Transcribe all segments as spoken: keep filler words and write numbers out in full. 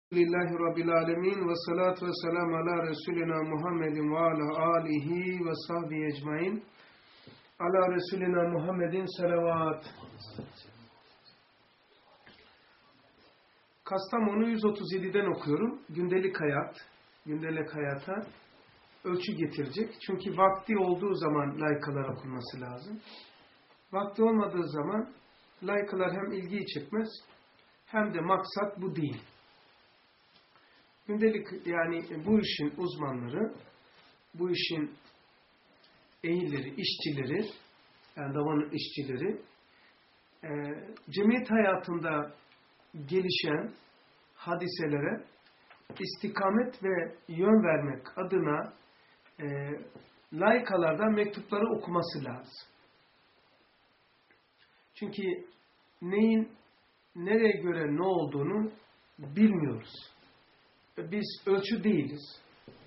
Lillahi Rabbil Alemin ve salatu ve selamu ala Resulina Muhammedin ve ala alihi ve sahbihi ecmain. Ala Resulina Muhammedin salavat. Kastamonu yüz otuz yedi'den okuyorum. Gündelik hayat, gündelik hayata ölçü getirecek. Çünkü vakti olduğu zaman layıkalar okunması lazım. Vakti olmadığı zaman layıkalar hem ilgiyi çekmez hem de maksat bu değil. Gündelik yani bu işin uzmanları, bu işin ehilleri, işçileri, yani davanın işçileri, e, cemiyet hayatında gelişen hadiselere istikamet ve yön vermek adına e, layıkalardan mektupları okuması lazım. Çünkü neyin nereye göre ne olduğunu bilmiyoruz. Biz ölçü değiliz.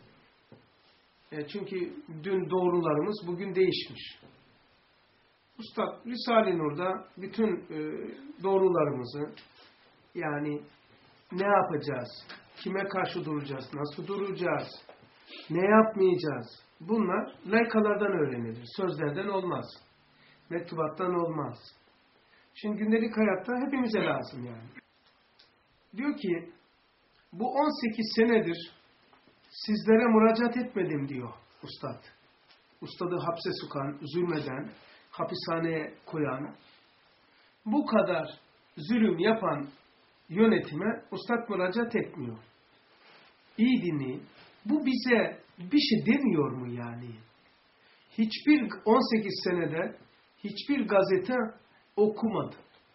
E çünkü dün doğrularımız bugün değişmiş. Üstad Risale-i Nur'da bütün e, doğrularımızı, yani ne yapacağız, kime karşı duracağız, nasıl duracağız, ne yapmayacağız, bunlar layıkalardan öğrenilir. Sözlerden olmaz. Mektubattan olmaz. Şimdi gündelik hayatta hepimize lazım yani. Diyor ki, bu on sekiz senedir sizlere müracaat etmedim diyor Ustad. Ustadı hapse sokan, zulmeden, hapishaneye koyan, bu kadar zulüm yapan yönetime Ustad müracaat etmiyor. İyi dinleyin. Bu bize bir şey demiyor mu yani? Hiçbir on sekiz senede hiçbir gazete okumadı.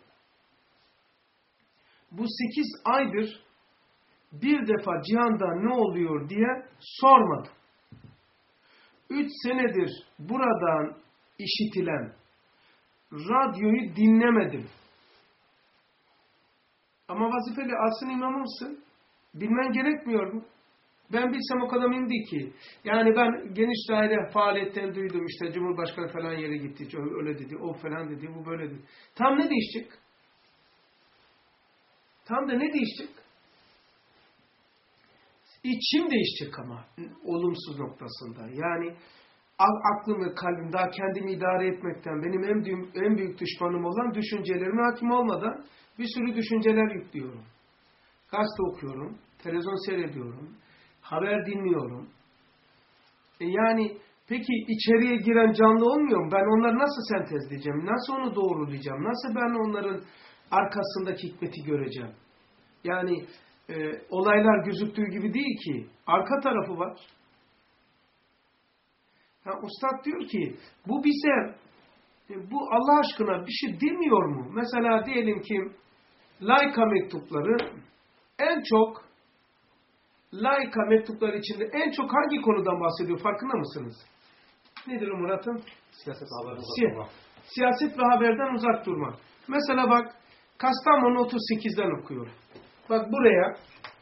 Bu sekiz aydır bir defa cihanda ne oluyor diye sormadım. Üç senedir buradan işitilen radyoyu dinlemedim. Ama vazifeli asrın imamı mısın? Bilmen gerekmiyor mu? Ben bilsem o kadar indi ki. Yani ben geniş daire faaliyetten duydum, işte Cumhurbaşkanı falan yere gitti, öyle dedi, o falan dedi, bu böyle dedi. Tam ne değişecek? Tam da ne değişecek? İçim değişecek ama olumsuz noktasında. Yani aklım ve kalbim daha kendimi idare etmekten, benim en büyük, en büyük düşmanım olan düşüncelerime hakim olmadan bir sürü düşünceler yüklüyorum. Gazete okuyorum, televizyon seyrediyorum, haber dinliyorum. E yani peki içeriye giren canlı olmuyor mu? Ben onları nasıl sentezleyeceğim? Nasıl onu doğrulayacağım? Nasıl ben onların arkasındaki hikmeti göreceğim? Yani e, olaylar gözüktüğü gibi değil ki. Arka tarafı var. Ha, Ustad diyor ki bu bize e, bu Allah aşkına bir şey demiyor mu? Mesela diyelim ki layıka mektupları en çok layıka mektupları içinde en çok hangi konudan bahsediyor? Farkında mısınız? Nedir o Murat'ım? Siyaset ve haberden uzak Si durma. Siyaset ve haberden uzak durma. Mesela bak Kastamonu otuz sekiz'den okuyorum. Bak buraya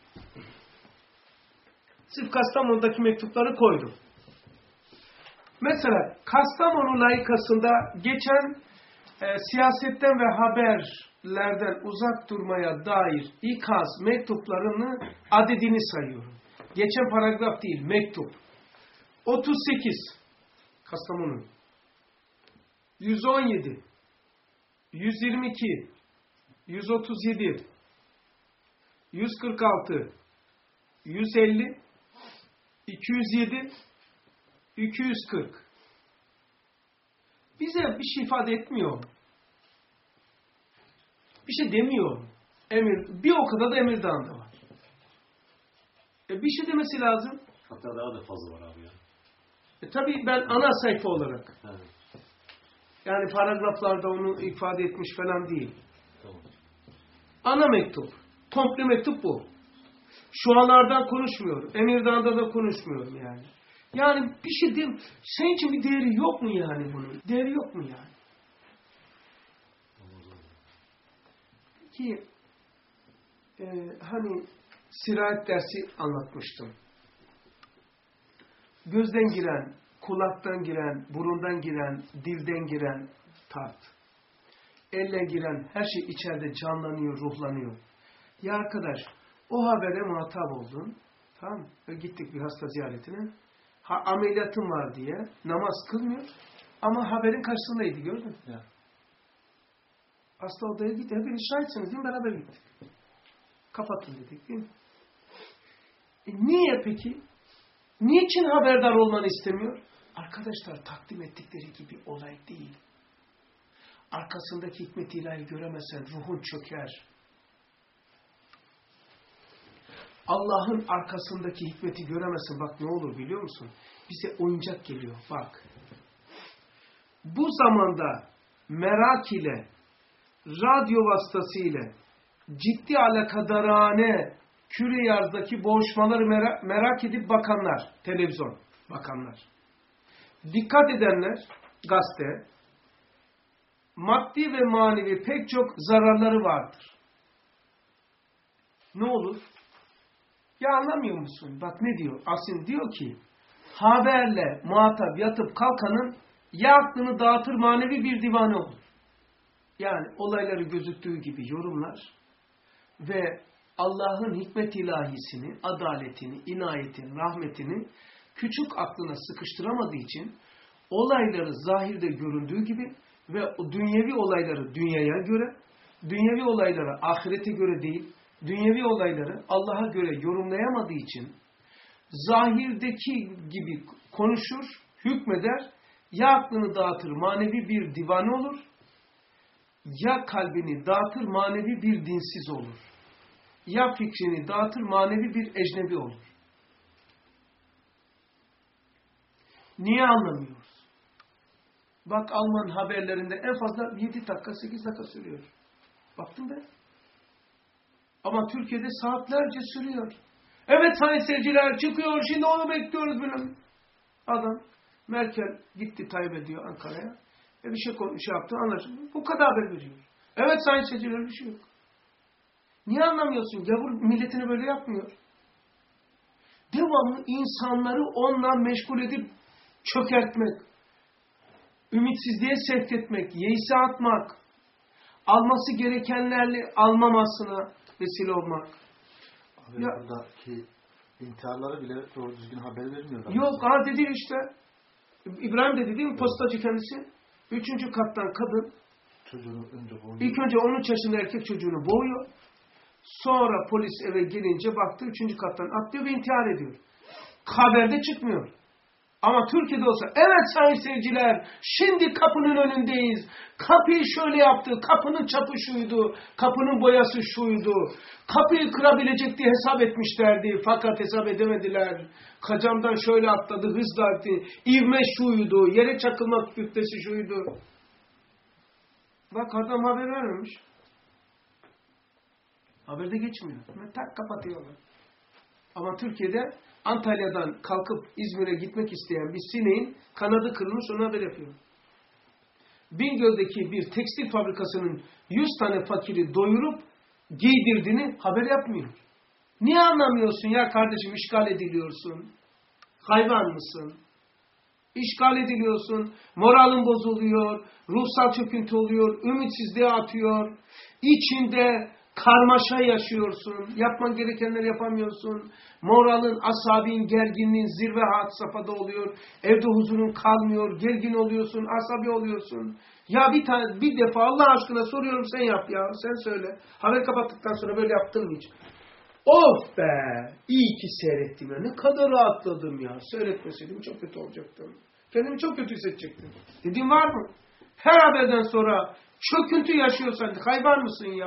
sırf Kastamonu'daki mektupları koydum. Mesela Kastamonu layıkasında geçen e, siyasetten ve haberlerden uzak durmaya dair ikaz mektuplarını adedini sayıyorum. Geçen paragraf değil, mektup. otuz sekiz Kastamonu. yüz on yedi, yüz yirmi iki, yüz otuz yedi, yüz kırk altı, yüz elli, iki yüz yedi, iki yüz kırk. Bize bir şey ifade etmiyor mu? Bir şey demiyor mu? Emir, bir o kadar da Emirdağ'ında var. E bir şey demesi lazım. Hatta daha da fazla var abi ya. E tabii ben ana sayfa olarak. Evet. Yani paragraflarda onu ifade etmiş falan değil. Tamam. Ana mektup. Komple mektup bu. Şu anlardan konuşmuyorum. Emirdağ'da da konuşmuyorum yani. Yani bir şey diyeyim. Senin için bir değeri yok mu yani bunun? Değeri yok mu yani? Ki e, hani sirayet dersi anlatmıştım. Gözden giren, kulaktan giren, burundan giren, dilden giren tat. Elle giren her şey içeride canlanıyor, ruhlanıyor. Ya arkadaş, O habere muhatap oldun. Tamam mı? Ve gittik bir hasta ziyaretine. Ha, ameliyatım var diye namaz kılmıyor. Ama haberin karşısındaydı, gördün mü? Ya. Hasta odaya gitti. Hepiniz şahitsiniz değil mi? Beraber gittik. Kapatın dedik değil mi? E niye peki? Niçin haberdar olmanı istemiyor? Arkadaşlar, takdim ettikleri gibi olay değil. Arkasındaki hikmet-i ilahi göremezsen ruhun çöker. Allah'ın arkasındaki hikmeti göremezsin. Bak ne olur biliyor musun? Bize oyuncak geliyor. Bak. Bu zamanda merak ile, radyo vasıtasıyla ciddi alakadarane küre yarzdaki boğuşmaları merak, merak edip bakanlar, televizyon bakanlar, dikkat edenler, gazete, maddi ve manevi pek çok zararları vardır. Ne olur? Ya anlamıyor musun? Bak ne diyor? Aslında diyor ki, haberle muhatap yatıp kalkanın ya aklını dağıtır manevi bir divanı olur. Yani olayları gözüktüğü gibi yorumlar ve Allah'ın hikmet ilahisini, adaletini, inayetini, rahmetini küçük aklına sıkıştıramadığı için olayları zahirde göründüğü gibi ve o dünyevi olayları dünyaya göre, dünyevi olayları ahirete göre değil, dünyevi olayları Allah'a göre yorumlayamadığı için zahirdeki gibi konuşur, hükmeder, ya aklını dağıtır manevi bir divane olur, ya kalbini dağıtır manevi bir dinsiz olur. Ya fikrini dağıtır manevi bir ecnebi olur. Niye anlamıyoruz? Bak Alman haberlerinde en fazla yedi dakika, sekiz dakika sürüyor. Baktım ben. Ama Türkiye'de saatlerce sürüyor. Evet sayın seyirciler, çıkıyor, şimdi onu bekliyoruz bilmem. Adam, Merkel gitti Tayyip ediyor Ankara'ya. E bir şey, şey yaptı, anlaşıldı. Bu kadar haber veriyor. Evet sayın seyirciler, bir şey yok. Niye anlamıyorsun? Gavur milletini böyle yapmıyor. Devamlı insanları onunla meşgul edip çökertmek, ümitsizliğe sevk etmek, yeise atmak, alması gerekenlerle almamasına vesile olmak. Abi ya, buradaki intiharları bile doğru düzgün haber vermiyor. Yok, ha dedi işte. İbrahim dedi değil mi? Postacı kendisi. Üçüncü kattan kadın. Çocuğunu önce boğuyor. İlk önce on üç yaşında erkek çocuğunu boğuyor. Sonra polis eve gelince baktı üçüncü kattan atlıyor ve intihar ediyor. Haberde çıkmıyor. Ama Türkiye'de olsa, evet sayın seyirciler, şimdi kapının önündeyiz. Kapıyı şöyle yaptı, kapının çapı şuydu, kapının boyası şuydu. Kapıyı kırabilecek diye hesap etmişlerdi, fakat hesap edemediler. Kacamdan şöyle atladı, hızla attı, ivme şuydu, yere çakılmak kütlesi şuydu. Bak adam haber vermemiş. Haberde geçmiyor. Tak kapatıyorlar. Ama Türkiye'de Antalya'dan kalkıp İzmir'e gitmek isteyen bir sineğin kanadı kırılmış, ona haber yapıyor. Bingöl'deki bir tekstil fabrikasının yüz tane fakiri doyurup giydirdiğini haber yapmıyor. Niye anlamıyorsun ya kardeşim, işgal ediliyorsun? Hayvan mısın? İşgal ediliyorsun, moralin bozuluyor, ruhsal çöküntü oluyor, ümitsizliğe atıyor, içinde karmaşa yaşıyorsun, yapman gerekenleri yapamıyorsun, moralin, asabin, gerginliğin zirve had safhada oluyor, evde huzurun kalmıyor, gergin oluyorsun, asabi oluyorsun. Ya bir tane, bir defa Allah aşkına soruyorum, sen yap ya, sen söyle. Haber kapattıktan sonra böyle yaptın mı hiç? Of be! İyi ki seyrettim ya. Ne kadar rahatladım ya. Seyretmeseydim çok kötü olacaktım. Kendimi çok kötü hissedecektim. Dediğin var mı? Her haberden sonra çöküntü yaşıyorsan hayvan mısın ya?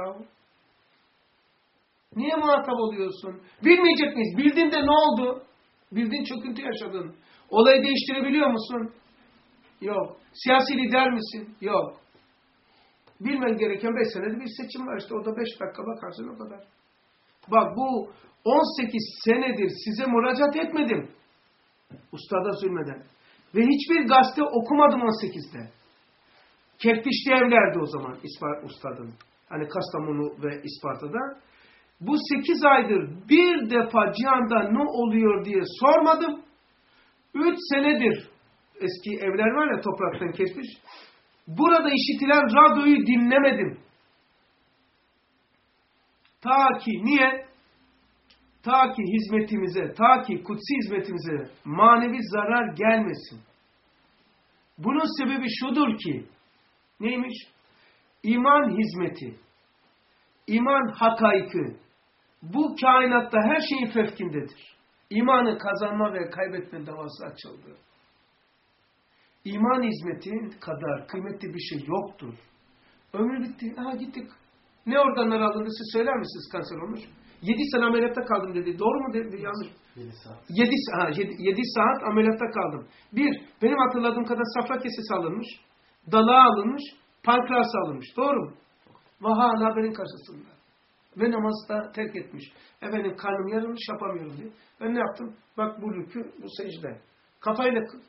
Niye muhatap oluyorsun? Bilmeyecek miyiz? Bildin de ne oldu? Bildin, çöküntü yaşadın. Olayı değiştirebiliyor musun? Yok. Siyasi lider misin? Yok. Bilmen gereken beş senede bir seçim var işte. Orada beş dakika bakarsın, o kadar. Bak bu on sekiz senedir size müracaat etmedim. Ustada zulmeden. Ve hiçbir gazete okumadım on sekizde. Kerpiçli evlerdi o zaman ustadın. Hani Kastamonu ve İsparta'da. Bu sekiz aydır bir defa cihanda ne oluyor diye sormadım. Üç senedir eski evler var ya, topraktan kerpiç. Burada işitilen radyoyu dinlemedim. Ta ki niye? Ta ki hizmetimize, ta ki kutsi hizmetimize manevi zarar gelmesin. Bunun sebebi şudur ki, neymiş? İman hizmeti, iman hakaiki, bu kainatta her şeyin fevkindedir. İmanı kazanma ve kaybetme davası açıldı. İman hizmeti kadar kıymetli bir şey yoktur. Ömrü bitti, aha gittik. Ne organlar alındı siz söyler misiniz kanser olmuş? Yedi sene ameliyatta kaldım dedi. Doğru mu dedi? Yanlış. Yedi saat. Yedi, ha, yedi, yedi saat ameliyatta kaldım. Bir, benim hatırladığım kadar safra kesesi alınmış, dalağı alınmış, pankreas alınmış. Doğru mu? Ve hala benim karşısında. Ve namazda terk etmiş. Efendim karnım yarılmış yapamıyorum diye. Ben ne yaptım? Bak bu rükü, bu secde. Kafayla kıl.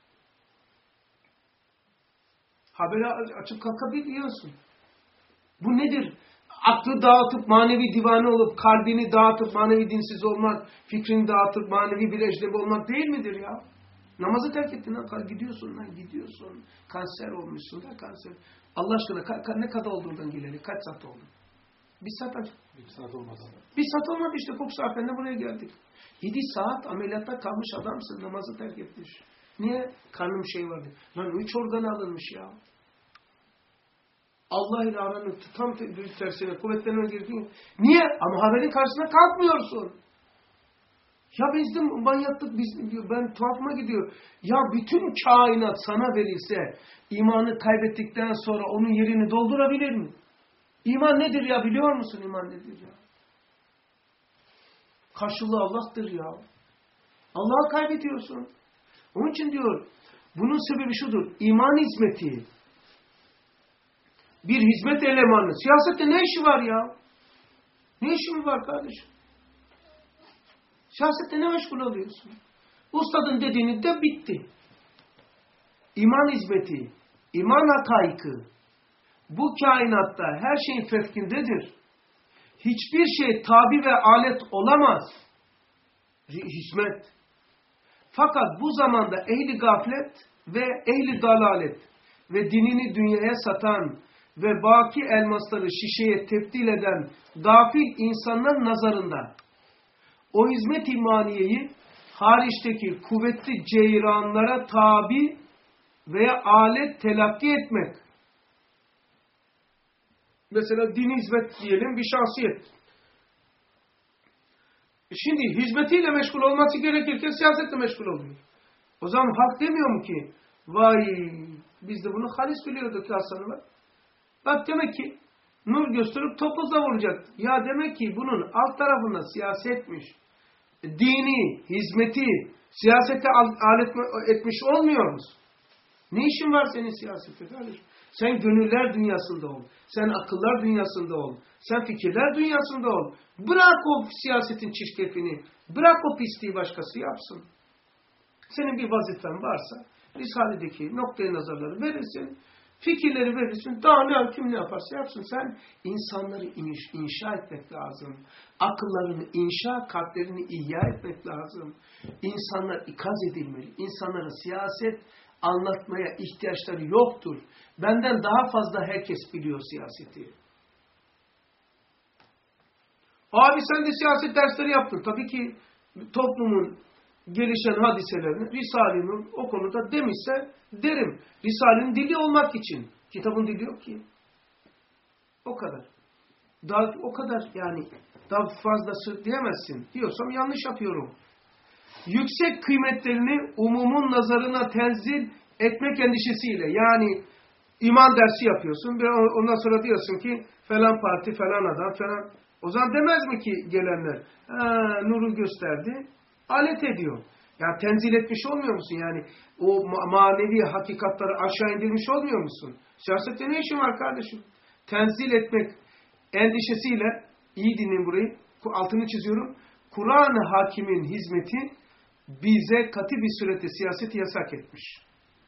Haberi açıp kalkabiliyorsun. Bu nedir? Aklı dağıtıp manevi divane olup, kalbini dağıtıp manevi dinsiz olmak, fikrini dağıtıp manevi bir ecnebi olmak değil midir ya? Namazı terk ettin lan, gidiyorsun lan, gidiyorsun. Kanser olmuşsun da kanser. Allah aşkına ka ka ne kadar olduğundan geleli, kaç saat oldu? Bir saat acı. Bir saat olmadı. Bir saat olmadı işte, Fox Afen'de buraya geldik. Yedi saat ameliyatta kalmış adamsın, namazı terk etmiş. Niye? Karnım şey vardı. Lan üç organ alınmış ya. Allah ile aranı tam tersine kuvvetlerine girdin. Niye? Ama haberin karşısına kalkmıyorsun. Ya bizim manyaklık, biz, ben tuhafıma gidiyor. Ya bütün kainat sana verilse, imanı kaybettikten sonra onun yerini doldurabilir mi? İman nedir ya, biliyor musun iman nedir ya? Karşılığı Allah'tır ya. Allah'ı kaybediyorsun. Onun için diyor, bunun sebebi şudur. İman hizmeti. Bir hizmet elemanı. Siyasette ne işi var ya? Ne işi mi var kardeşim? Siyasette ne meşgul oluyorsun? Ustadın dediğini de bitti. İman hizmeti, iman hakaiki, bu kainatta her şeyin fevkindedir. Hiçbir şey tabi ve alet olamaz. Hizmet. Fakat bu zamanda ehli gaflet ve ehli dalalet ve dinini dünyaya satan ve baki elmasları şişeye tebdil eden gafil insanların nazarında o hizmet imaniyeyi hariçteki kuvvetli ceyranlara tabi veya alet telakki etmek. Mesela din hizmet diyelim, bir şahsiyet. Şimdi hizmetiyle meşgul olması gerekirken siyasetle meşgul oluyor. O zaman halk demiyor mu ki vay biz de bunu halis biliyorduk ya Hasan'ı. Bak demek ki nur gösterip topuzla vuracak. Ya demek ki bunun alt tarafında siyasetmiş. Dini, hizmeti, siyasete alet etmiş olmuyor musun? Ne işin var senin siyasette kardeşim? Sen gönüller dünyasında ol. Sen akıllar dünyasında ol. Sen fikirler dünyasında ol. Bırak o siyasetin çirkefini. Bırak o pisliği başkası yapsın. Senin bir vazifen varsa Risale'deki noktaya nazarları verirsin. Fikirleri verirsin. Daha ne kim ne yaparsa yapsın. Sen insanları inş, inşa etmek lazım. Akıllarını inşa, kalplerini ihya etmek lazım. İnsanlar ikaz edilmeli. İnsanlara siyaset anlatmaya ihtiyaçları yoktur. Benden daha fazla herkes biliyor siyaseti. Abi sen de siyaset dersleri yaptın. Tabii ki toplumun gelişen hadiselerini Risale-i Nur o konuda demişse derim. Risale'nin dili olmak için. Kitabın dili yok ki. O kadar. Daha o kadar yani daha fazlası diyemezsin. Diyorsam yanlış yapıyorum. Yüksek kıymetlerini umumun nazarına tenzil etmek endişesiyle. Yani iman dersi yapıyorsun. Ondan sonra diyorsun ki falan parti, falan adam, falan. O zaman demez mi ki gelenler? Ha, nuru gösterdi. Alet ediyor. Yani tenzil etmiş olmuyor musun? Yani o manevi hakikatları aşağı indirmiş olmuyor musun? Siyasette ne işin var kardeşim? Tenzil etmek endişesiyle, iyi dinleyin burayı, altını çiziyorum. Kur'an-ı Hakim'in hizmeti bize katı bir surette siyaseti yasak etmiş.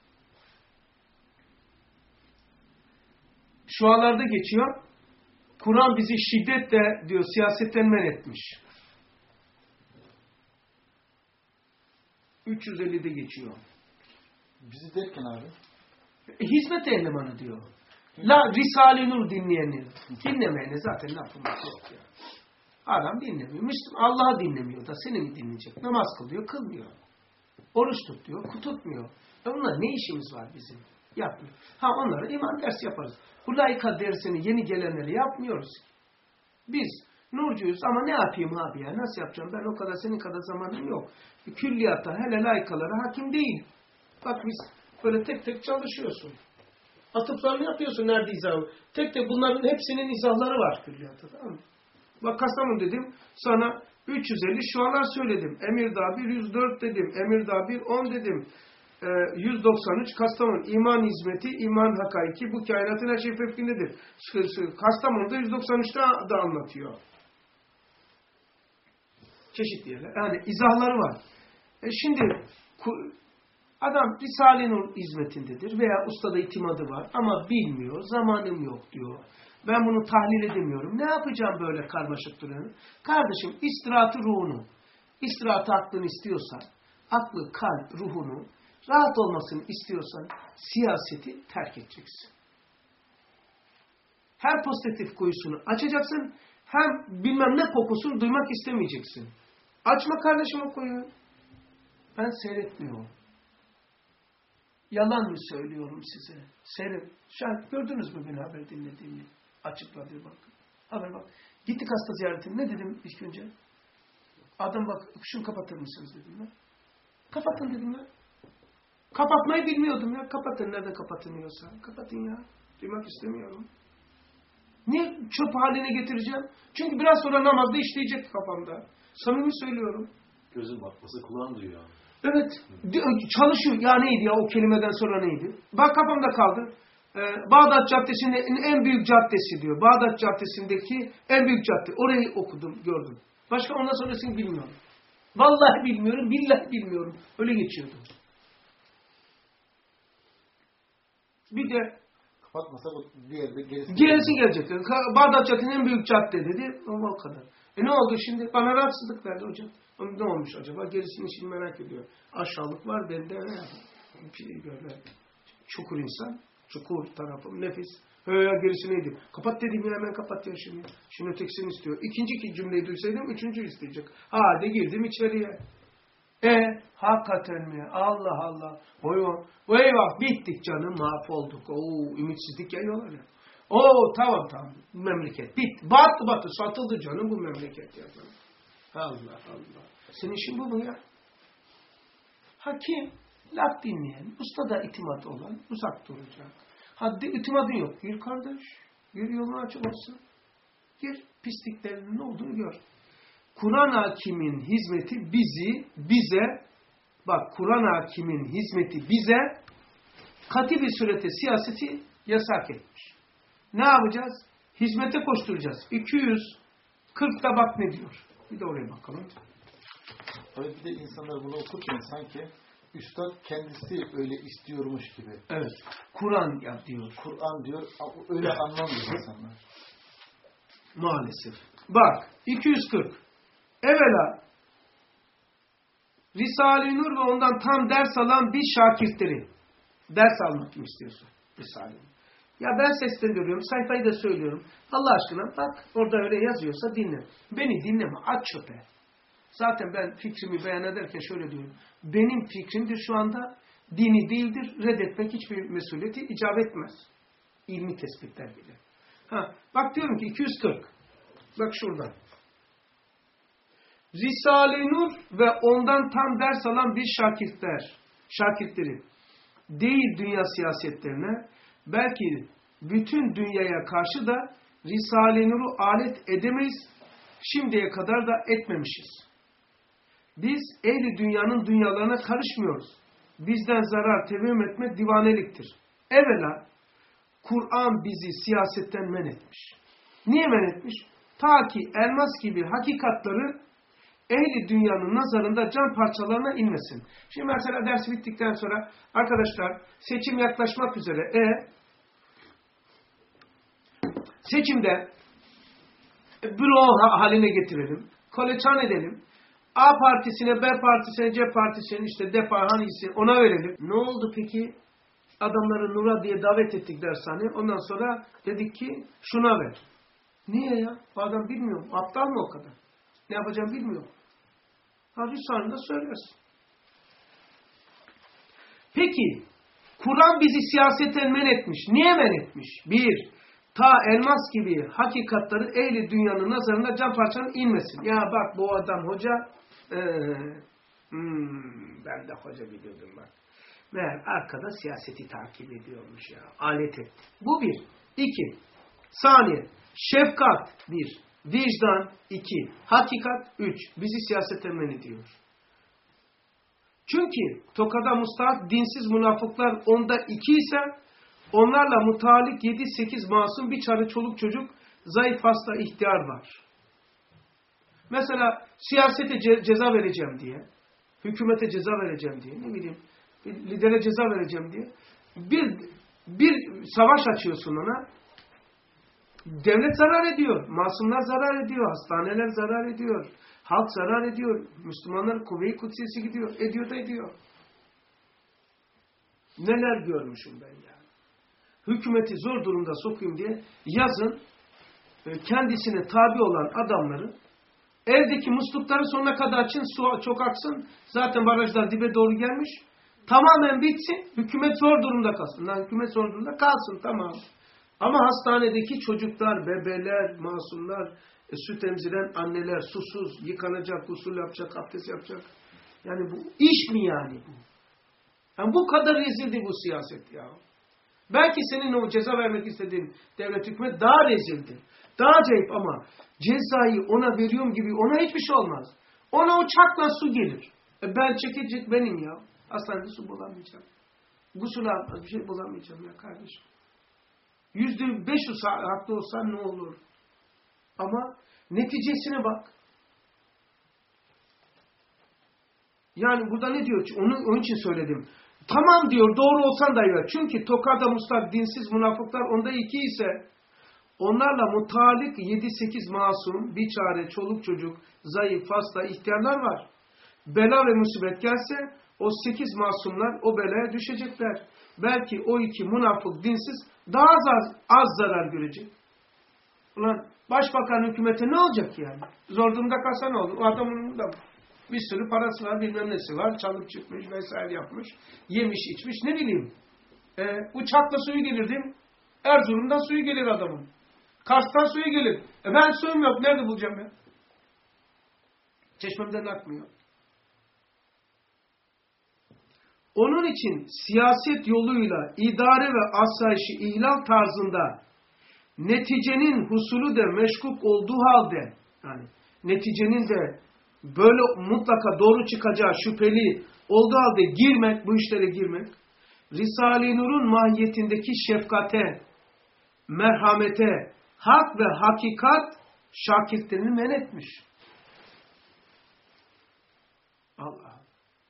Şualarda geçiyor. Kur'an bizi şiddetle diyor siyasetten men etmiş. üç yüz ellide geçiyor. Bizi derken abi? E, hizmet elemanı diyor. La Risale-i Nur dinleyenleri. Dinlemeyene zaten lafımız yok ya. Adam dinlemiyor. Müslüman Allah'ı dinlemiyor da seni mi dinleyecek? Namaz kılıyor, kılmıyor. Oruç tutuyor, tutmuyor. E bunlar ne işimiz var bizim? Yapmıyor. Ha onlara iman dersi yaparız. Bu layıka dersini yeni gelenleri yapmıyoruz. Biz nurcuyuz ama ne yapayım abi ya? Nasıl yapacağım? Ben o kadar senin kadar zamanım yok. Külliyata hele layıkalara hakim değil. Bak biz böyle tek tek çalışıyorsun. Atıflarını yapıyorsun nerede izahı. Tek tek bunların hepsinin izahları var külliyatta, tamam mı? Bak Kastamonu dedim, sana üç yüz elli şualar söyledim. Emirdağ bir, yüz dört dedim. Emirdağ bir, on dedim. Ee, yüz doksan üç Kastamonu iman hizmeti, iman hakaiki, bu kainatın her şey fevkindedir. Kastamonu'da yüz doksan üçte da anlatıyor. Çeşitli yerler. Yani izahları var. E şimdi adam Risale-i Nur hizmetindedir veya ustada itimadı var ama bilmiyor, zamanım yok diyor. Ben bunu tahlil edemiyorum. Ne yapacağım böyle karmaşık duranı? Kardeşim istirahatı ruhunu, istirahatı aklını istiyorsan, aklı, kalp, ruhunu rahat olmasını istiyorsan siyaseti terk edeceksin. Her pozitif kuyusunu açacaksın, hem bilmem ne kokusunu duymak istemeyeceksin. Açma kardeşim o kuyuyu. Ben seyretmiyorum. Yalan mı söylüyorum size? Seyret. Şahit gördünüz mü beni haber dinlediğimi? Açıkladı bak. Haber bak. Gittik hasta ziyaretine. Ne dedim ilk önce? Adam bak şunu kapatır mısınız dedim ben. Kapatın dedim ben. Kapatmayı bilmiyordum ya. Kapatın nerede kapatılmıyorsa. Kapatın ya. Duymak istemiyorum. Niye çöp haline getireceğim? Çünkü biraz sonra namazda işleyecek kafamda. Samimi söylüyorum. Gözün bakması kulağın duyuyor abi. Evet. Çalışıyor. Ya neydi ya o kelimeden sonra neydi? Bak kafamda kaldı. Ee, Bağdat Caddesi'nin en büyük caddesi diyor. Bağdat Caddesi'ndeki en büyük cadde. Orayı okudum, gördüm. Başka ondan sonrasını bilmiyorum. Vallahi bilmiyorum, billahi bilmiyorum. Öyle geçiyordu. Bir de kapatmasa bu diğer de gerisi, gerisi gelecek. Bağdat Caddesi'nin en büyük cadde dedi. Ama o kadar. E ne oldu şimdi? Bana rahatsızlık verdi hocam. Ne olmuş acaba? Gerisini şimdi merak ediyor. Aşağılık var bende. Böyle çukur insan. Çukur tarafım. Nefis. He ya gerisi neydi? Kapat dedim ya hemen kapat ya şimdi. Şimdi ötekisini istiyor. İkinci ki cümleyi duysaydım üçüncü isteyecek. Hadi girdim içeriye. E hakikaten mi? Allah Allah. Oy oy. Eyvah bittik canım mahvolduk. Oo ümitsizlik geliyorlar ya. Oo tamam tamam. Memleket bit. Battı battı. Satıldı canım bu memleket ya. Allah Allah. Senin işin bu mu ya? Hakim, laf dinleyen, ustada itimat olan uzak duracak. Haddi itimadın yok. Gir kardeş. Gir yolun açık olsun. Gir pisliklerinin ne olduğunu gör. Kur'an hakimin hizmeti bizi, bize, bak Kur'an hakimin hizmeti bize katı bir surette siyaseti yasak etmiş. Ne yapacağız? Hizmete koşturacağız. iki yüz kırkta bak ne diyor. Bir de oraya bakalım. Tabii bir de insanlar bunu okurken sanki üstad kendisi öyle istiyormuş gibi. Evet. Kur'an ya diyor. Kur'an diyor. Öyle anlamıyor insanlar. Maalesef. Bak iki yüz kırk. Evvela Risale-i Nur ve ondan tam ders alan bir şakirtleri. Ders almak kim istiyorsun? Risale-i Nur. Ya ben sesleniyorum, sayfayı da söylüyorum. Allah aşkına bak orada öyle yazıyorsa dinle. Beni dinleme, aç çöpe. Zaten ben fikrimi beyan ederken şöyle diyorum. Benim fikrimdir şu anda dini değildir. Reddetmek hiçbir mesuliyeti icap etmez. İlmi tespitler bile. Ha, bak diyorum ki iki yüz kırk. Bak şurada. Risale-i Nur ve ondan tam ders alan bir şakirtler. Şakirtleri. Değil dünya siyasetlerine, belki bütün dünyaya karşı da Risale-i Nur'u alet edemeyiz. Şimdiye kadar da etmemişiz. Biz ehli dünyanın dünyalarına karışmıyoruz. Bizden zarar tevehüm etme divaneliktir. Evvela Kur'an bizi siyasetten men etmiş. Niye men etmiş? Ta ki elmas gibi hakikatları ehli dünyanın nazarında can parçalarına inmesin. Şimdi mesela ders bittikten sonra arkadaşlar seçim yaklaşmak üzere. E seçimde büro haline getirelim. Koleçan edelim. A partisine, B partisine, C partisine işte defa hangisi ona verelim. Ne oldu peki? Adamları Nur'a diye davet ettik dershaneye. Ondan sonra dedik ki şuna ver. Niye ya? Bu adam bilmiyor mu? Aptal mı o kadar? Ne yapacağım bilmiyor. Ha Risale'de söylersin. Peki, Kur'an bizi siyasetten men etmiş. Niye men etmiş? Bir, ta elmas gibi hakikatları ehli dünyanın nazarında can parçanın inmesin. Ya bak bu adam hoca, ee, hmm, ben de hoca biliyordum bak. Meğer arkada siyaseti takip ediyormuş ya. Alet etti. Bu bir. İki. Saniye. Şefkat. Bir. Vicdan. İki. Hakikat. Üç. Bizi siyasetten men ediyor. Çünkü tokada mustahak dinsiz münafıklar onda iki ise onlarla mutalik yedi sekiz masum bir çare çoluk çocuk zayıf hasta ihtiyar var. Mesela siyasete ce ceza vereceğim diye, hükümete ceza vereceğim diye, ne bileyim lidere ceza vereceğim diye bir, bir savaş açıyorsun ona. Devlet zarar ediyor, masumlar zarar ediyor, hastaneler zarar ediyor. Halk zarar ediyor. Müslümanlar kuvve-i kudsiyesi gidiyor. Ediyor da ediyor. Neler görmüşüm ben yani. Hükümeti zor durumda sokayım diye yazın kendisine tabi olan adamları evdeki muslukları sonuna kadar açın, su çok aksın. Zaten barajlar dibe doğru gelmiş. Tamamen bitsin. Hükümet zor durumda kalsın. Lan hükümet zor durumda kalsın tamam. Ama hastanedeki çocuklar, bebeler, masumlar, E, süt emziren anneler susuz, yıkanacak, gusül yapacak, abdest yapacak. Yani bu iş mi yani bu? Yani bu kadar rezildi bu siyaset ya. Belki senin o ceza vermek istediğin devlet hükümet daha rezildi. Daha acayip ama cezayı ona veriyorum gibi ona hiçbir şey olmaz. Ona o çakla su gelir. E ben çekecek benim ya. Hastanede su bulamayacağım. Gusül yapmaz bir şey bulamayacağım ya kardeşim. Yüzde beş yüz haklı olsan ne olur? Ama neticesine bak. Yani burada ne diyor? Onu, onun için söyledim. Tamam diyor doğru olsan da evet. Çünkü Tokada Mustak dinsiz münafıklar onda iki ise onlarla mutalik yedi sekiz masum, bir çare, çoluk çocuk, zayıf, hasta, ihtiyarlar var. Bela ve musibet gelse o sekiz masumlar o belaya düşecekler. Belki o iki münafık dinsiz daha az, az zarar görecek. Ulan başbakan hükümete ne olacak yani? Zor durumda kalsa ne olur? O adamın da bir sürü parası var, bilmem nesi var. Çalıp çıkmış vesaire yapmış. Yemiş içmiş ne bileyim. E, uçakla suyu gelirdim. Erzurum'dan suyu gelir adamın. Kars'tan suyu gelir. E ben suyum yok. Nerede bulacağım ya? Çeşmemden akmıyor. Onun için siyaset yoluyla idare ve asayişi ihlal tarzında neticenin husulü de meşkuk olduğu halde, yani neticenin de böyle mutlaka doğru çıkacağı şüpheli olduğu halde girmek, bu işlere girmek, Risale-i Nur'un mahiyetindeki şefkate, merhamete, hak ve hakikat şakirtlerini men etmiş. Allah.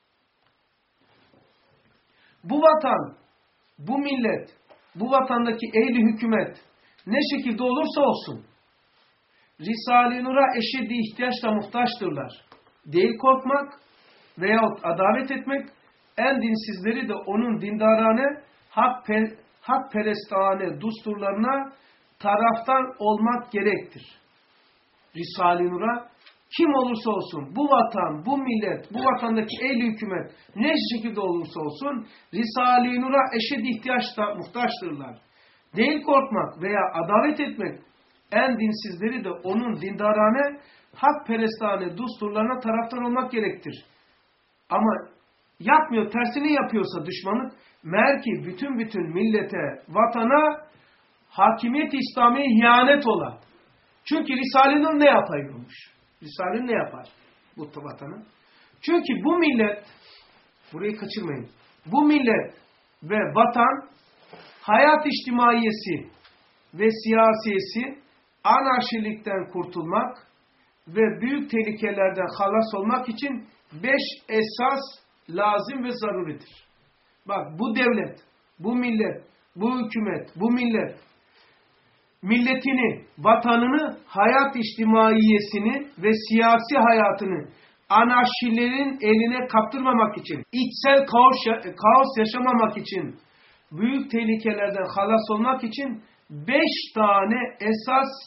Bu vatan, bu millet, bu vatandaki ehli hükümet ne şekilde olursa olsun Risale-i Nur'a eşeddi ihtiyaçla muhtaçtırlar. Değil korkmak veyahut adalet etmek, en dinsizleri de onun dindarane, hak, per, hakperestane dusturlarına taraftar olmak gerektir. Risale-i Nur'a kim olursa olsun, bu vatan, bu millet, bu vatandaki ehli hükümet ne şekilde olursa olsun Risale-i Nur'a eşeddi ihtiyaçla muhtaçtırlar. Değil korkmak veya adalet etmek, en dinsizleri de onun dindarane, hakperestane dusturlarına taraftar olmak gerektir. Ama yapmıyor, tersini yapıyorsa düşmanlık, meğer ki bütün bütün millete, vatana, hakimiyet-i İslamiye ihanet ola. Çünkü Risale-i Nur ne yapıyormuş? Risale-i Nur ne yapar bu vatana? Çünkü bu millet, burayı kaçırmayın, bu millet ve vatan, hayat içtimaiyesi ve siyasiyesi, anarşilikten kurtulmak ve büyük tehlikelerden halas olmak için beş esas lazım ve zaruridir. Bak bu devlet, bu millet, bu hükümet, bu millet, milletini, vatanını, hayat içtimaiyesini ve siyasi hayatını anarşilerin eline kaptırmamak için, içsel kaos, kaos yaşamamak için, büyük tehlikelerden halas olmak için beş tane esas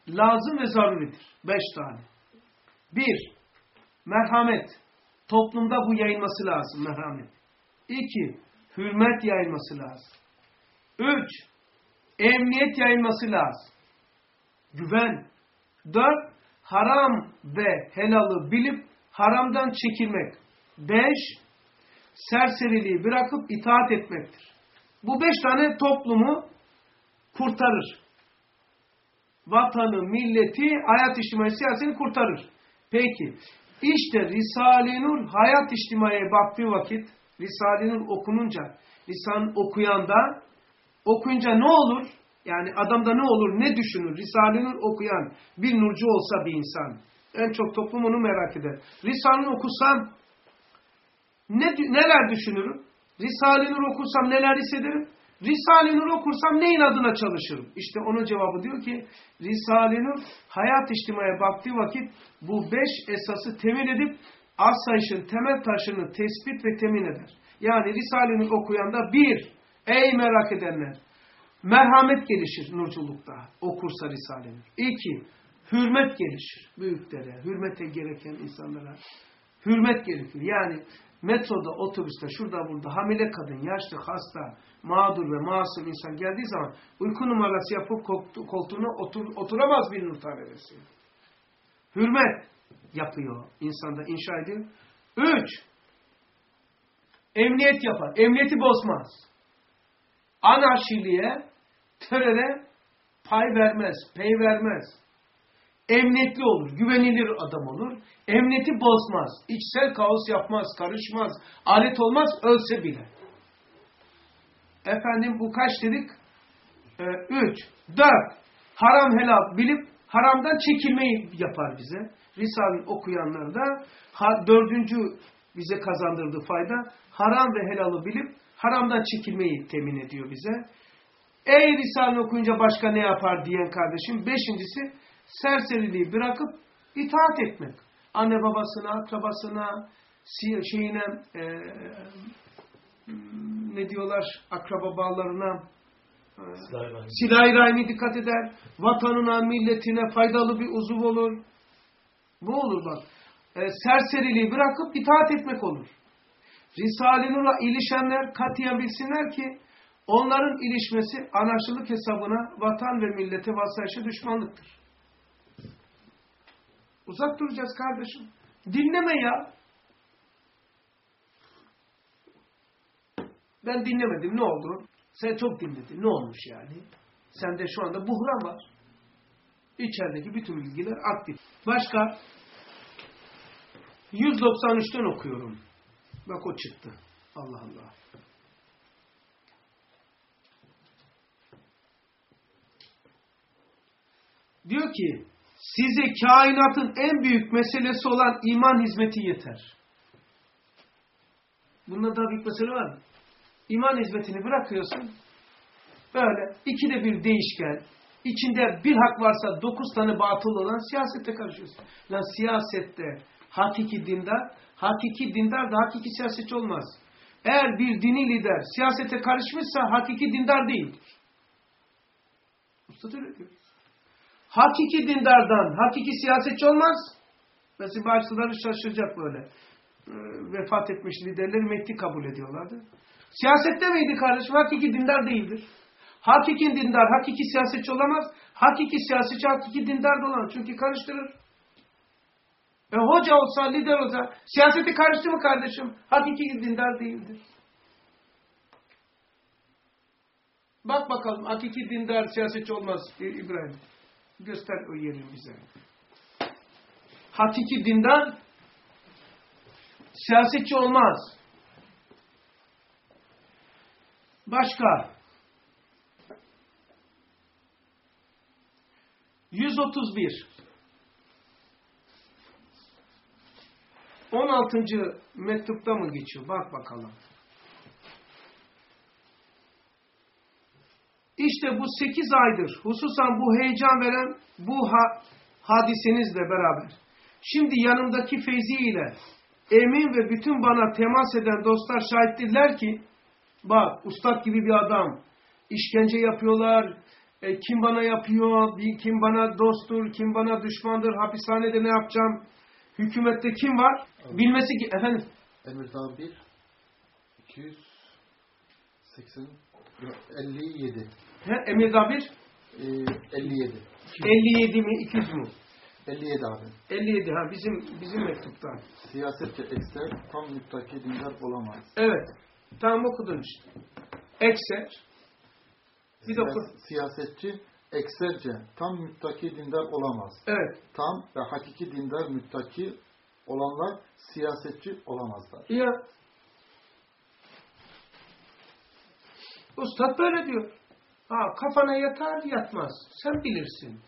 lazım ve zaruridir. Beş tane. Bir, merhamet. Toplumda bu yayılması lazım, merhamet. İki, hürmet yayılması lazım. Üç, emniyet yayılması lazım. Güven. Dört, haram ve helalı bilip haramdan çekilmek. Beş, serseriliği bırakıp itaat etmektir. Bu beş tane toplumu kurtarır. Vatanı, milleti, hayat içtimai siyasetini kurtarır. Peki, işte Risale-i Nur hayat içtimaiye baktığı vakit, Risale-i Nur okununca, lisan okuyanda, okuyunca ne olur? Yani adamda ne olur, ne düşünür? Risale-i Nur okuyan bir nurcu olsa bir insan, en çok toplum onu merak eder. Risale-i Nur okusam ne, neler düşünürüm? Risale-i Nur okursam neler hissederim? Risale-i Nur okursam neyin adına çalışırım? İşte onun cevabı diyor ki, Risale-i Nur hayat içtimaiye baktığı vakit bu beş esası temin edip asayişin temel taşını tespit ve temin eder. Yani Risale-i Nur okuyanda bir, ey merak edenler, merhamet gelişir nurculukta okursa Risale-i Nur. İki, hürmet gelişir büyüklere, hürmete gereken insanlara. Hürmet gerekir. Yani metroda, otobüste, şurada burada hamile kadın, yaşlı, hasta, mağdur ve masum insan geldiği zaman uyku numarası yapıp koltuğuna otur, oturamaz bir nur talebesi. Hürmet yapıyor. İnsanda inşa ediyor. Üç, emniyet yapar. Emniyeti bozmaz. Anarşiliğe, teröre pay vermez, pey vermez. Emniyetli olur, güvenilir adam olur. Emniyeti bozmaz, içsel kaos yapmaz, karışmaz, alet olmaz, ölse bile. Efendim bu kaç dedik? Ee, üç, dört, haram helal bilip haramdan çekilmeyi yapar bize. Risale'yi okuyanlar da ha, dördüncü bize kazandırdığı fayda, haram ve helalı bilip haramdan çekilmeyi temin ediyor bize. Ey Risale'yi okuyunca başka ne yapar diyen kardeşim. Beşincisi, serseriliği bırakıp itaat etmek. Anne babasına, akrabasına, şeyine, e, ne diyorlar, akraba bağlarına, e, silah-i rahime dikkat eder. Vatanına, milletine faydalı bir uzuv olur. Bu olur bak. E, serseriliği bırakıp itaat etmek olur. Risale-i Nur'la ilişenler katiyen bilsinler ki onların ilişmesi anarşılık hesabına vatan ve millete vasayişe düşmanlıktır. Uzak duracağız kardeşim. Dinleme ya. Ben dinlemedim. Ne oldu? Sen çok dinledin. Ne olmuş yani? Sende şu anda buhran var. İçerideki bütün bilgiler aktif. Başka? yüz doksan üçten okuyorum. Bak o çıktı. Allah Allah. Diyor ki, size kainatın en büyük meselesi olan iman hizmeti yeter. Bunda daha büyük mesele var mı? İman hizmetini bırakıyorsun, böyle ikide bir değişken, içinde bir hak varsa dokuz tane batıl olan siyasette karışıyorsun. Lan siyasette hakiki dindar, hakiki dindar da hakiki siyasetçi olmaz. Eğer bir dini lider siyasete karışmışsa hakiki dindar değildir. Usta öyle diyor. Hakiki dindardan hakiki siyasetçi olmaz. Mesela bazıları şaşıracak böyle. E, vefat etmiş liderleri Mehdi kabul ediyorlardı. Siyasette miydi kardeşim? Hakiki dindar değildir. Hakiki dindar hakiki siyasetçi olamaz. Hakiki siyasetçi hakiki dindar da olamaz. Çünkü karıştırır. E, hoca olsa, lider olsa siyaseti karıştı mı kardeşim? Hakiki dindar değildir. Bak bakalım hakiki dindar siyasetçi olmaz İbrahim. Göster o yerini bize. Hakiki dindar siyasetçi olmaz. Başka? yüz otuz bir. on altıncı mektupta mı geçiyor? Bak bakalım. İşte bu sekiz aydır, hususan bu heyecan veren bu ha hadisenizle beraber. Şimdi yanımdaki Feyzi ile emin ve bütün bana temas eden dostlar şahittirler ki, bak ustad gibi bir adam, işkence yapıyorlar, E, kim bana yapıyor, kim bana dosttur, kim bana düşmandır, hapishanede ne yapacağım, hükümette kim var? Evet. Bilmesi ki, efendim. Emirdağ bir, iki yüz seksen, elli yedi. He, Emirdağ bir? Ee, elli yedi. elli yedi mi, iki yüz mü? elli yedi abi. elli yedi, ha bizim bizim mektupta. Siyasetçi ekser, tam müttaki dindar olamaz. Evet, tamam okudun işte. Ekser. Bir de oku. Siyas- siyasetçi ekserce tam müttaki dindar olamaz. Evet. Tam ve hakiki dindar müttaki olanlar siyasetçi olamazlar. Ya. Ustad böyle diyor. Ha, kafana yatar yatmaz. Sen bilirsin.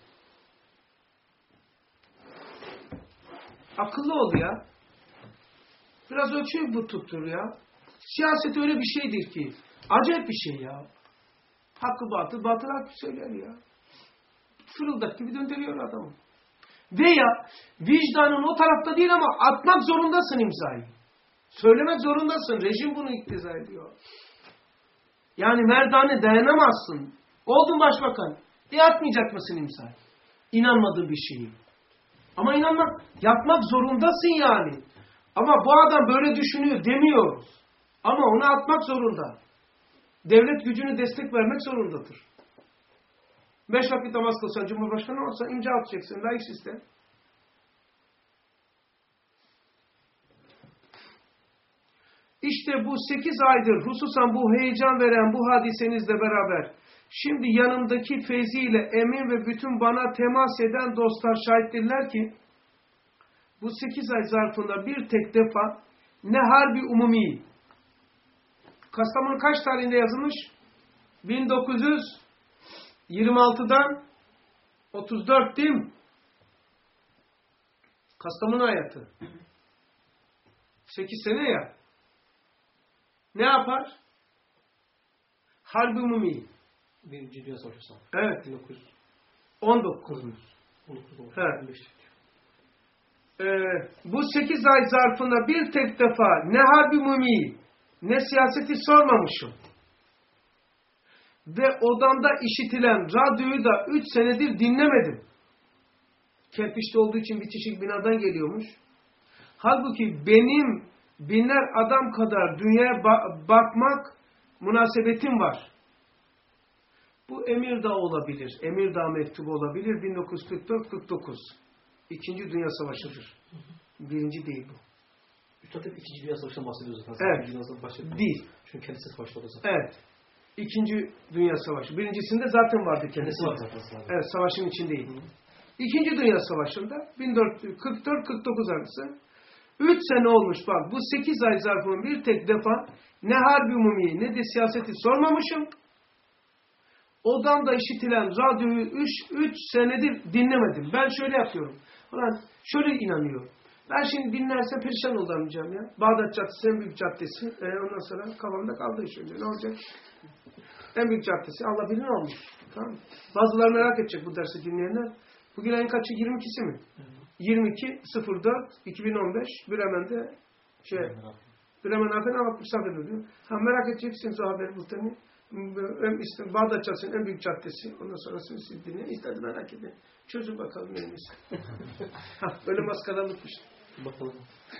Akıllı ol ya. Biraz ölçüyü bu tuttur ya. Siyaset öyle bir şeydir ki. Acayip bir şey ya. Hakkı batıl, batıl hakkı söyler ya. Fırıldak gibi döndürüyor adamı. Veya vicdanın o tarafta değil ama atmak zorundasın imzayı. Söylemek zorundasın. Rejim bunu iktiza ediyor. Yani merdane dayanamazsın. Oldun başbakan. E atmayacak mısın imzayı? İnanmadığın bir şeyi. Ama inanmak, yapmak zorundasın yani. Ama bu adam böyle düşünüyor demiyoruz. Ama onu atmak zorunda. Devlet gücünü destek vermek zorundadır. Beş vakit namaz kılsan, Cumhurbaşkanı olsan imza atacaksın. Laik sistem. İşte bu sekiz aydır hususan bu heyecan veren bu hadisenizle beraber şimdi yanımdaki feyziyle emin ve bütün bana temas eden dostlar şahittirler ki bu sekiz ay zarfında bir tek defa ne harbi umumi Kastamonu kaç tarihinde yazılmış? bin dokuz yüz yirmi altıdan otuz dört değil mi? Kastamonu hayatı. sekiz sene ya. Ne yapar? Harbi umumi. Birinci Dünya Savaşı sonu. Evet. bin dokuz yüz on dokuz. on dokuz. Evet. Ee, bu sekiz ay zarfında bir tek defa ne harbi umumi ne siyaseti sormamışım. Ve odamda işitilen radyoyu da üç senedir dinlemedim. Kerpiçte olduğu için bitişik binadan geliyormuş. Halbuki benim binler adam kadar dünyaya ba- bakmak münasebetim var. Bu Emirdağ olabilir. Emirdağ mektubu olabilir. bin dokuz yüz kırk dört kırk dokuz. İkinci Dünya Savaşı'dır. Birinci değil bu. Üstad hep İkinci Dünya Savaşı'ndan bahsediyoruz zaten. Evet. İkinci Dünya Savaşı Değil. Çünkü kendisi savaşta olacak. zaten. Evet. İkinci Dünya Savaşı. Birincisinde zaten vardı kendisi. Kendisi var zaten. Evet, savaşın içindeydi. İkinci Dünya Savaşı'nda bin dört yüz kırk dört kırk dokuz arası üç sene olmuş bak. Bu sekiz ay zarfının bir tek defa ne harbi umumiyi ne de siyaseti sormamışım. Odamda işitilen radyoyu üç senedir dinlemedim. Ben şöyle yapıyorum. Ulan şöyle inanıyorum. Ben şimdi dinlerse perişan olamayacağım ya. Bağdat Caddesi en büyük caddesi. E ondan sonra kafamda kaldı iş önce. Ne olacak? En büyük caddesi. Allah bilir ne olmuş. Tamam. Bazıları merak edecek bu dersi dinleyenler. Bugün ayın kaçı? yirmi ikisi mi? yirmi iki sıfır dört iki bin on beş Bremen'de şey Bremen Afen'e bak misafir ediyor. Ha merak edeceksiniz o haberi bülteni. İşte Bağdat Caddesi'nin en büyük caddesi. Ondan sonrasını siz dinleyin. İstedim merak edin. Çözün bakalım neymiş. Böyle maskaralıkmış. Bakalım.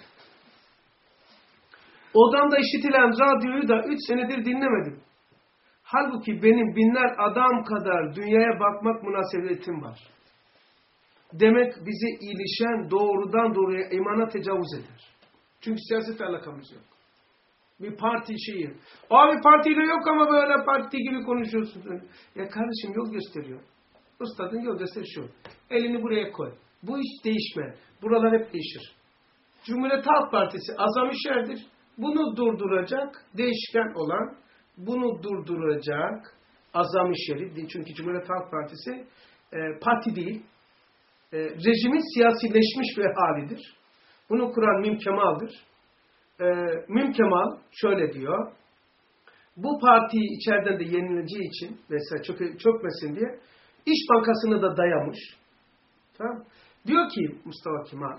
Odamda işitilen radyoyu da üç senedir dinlemedim. Halbuki benim binler adam kadar dünyaya bakmak münasebetim var. Demek bize ilişen doğrudan doğruya imana tecavüz eder. Çünkü siyasetle alakamız yok. Bir parti şeyi. Abi partiyle yok ama böyle parti gibi konuşuyorsun. Ya kardeşim yol gösteriyor. Ustadın yol göster şu. Elini buraya koy. Bu hiç değişme. Buralar hep değişir. Cumhuriyet Halk Partisi azamış yerdir. Bunu durduracak değişken olan, bunu durduracak azamış yeri. Çünkü Cumhuriyet Halk Partisi e, parti değil. E, rejimin siyasileşmiş bir halidir. Bunu kuran Mim Kemal'dir. E, Mim Kemal şöyle diyor. Bu partiyi içeriden de yenileceği için mesela çok, çökmesin diye İş Bankası'nı da dayamış. Tamam. Diyor ki Mustafa Kemal,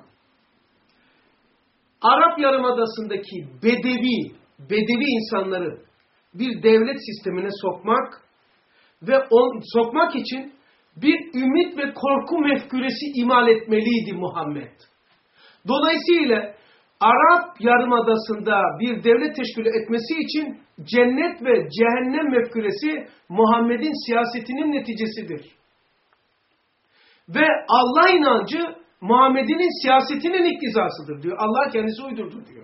Arap Yarımadası'ndaki bedevi, bedevi insanları bir devlet sistemine sokmak ve on, sokmak için bir ümit ve korku mefküresi imal etmeliydi Muhammed. Dolayısıyla Arap Yarımadası'nda bir devlet teşkil etmesi için cennet ve cehennem mefküresi Muhammed'in siyasetinin neticesidir. Ve Allah inancı Muhammed'in siyasetinin iktizasıdır diyor. Allah kendisi uydurdu diyor.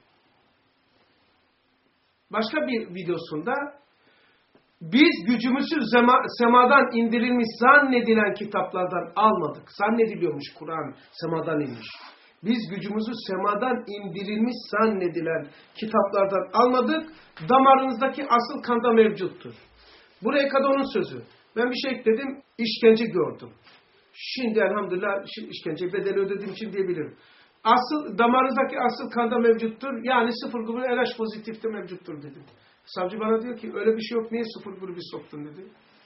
Başka bir videosunda biz gücümüzü semadan indirilmiş zannedilen kitaplardan almadık. Zannediliyormuş Kur'an semadan inmiş. Biz gücümüzü semadan indirilmiş zannedilen kitaplardan almadık. Damarınızdaki asıl kanda mevcuttur. Buraya kadar onun sözü. Ben bir şey ekledim, işkence gördüm. Şimdi elhamdülillah işkence bedeli ödediğim için diyebilirim. Asıl, damarınızdaki asıl kanda mevcuttur. Yani sıfır grubu R H pozitifte mevcuttur dedim. Savcı bana diyor ki öyle bir şey yok. Niye sıfır grubu soktun dedi.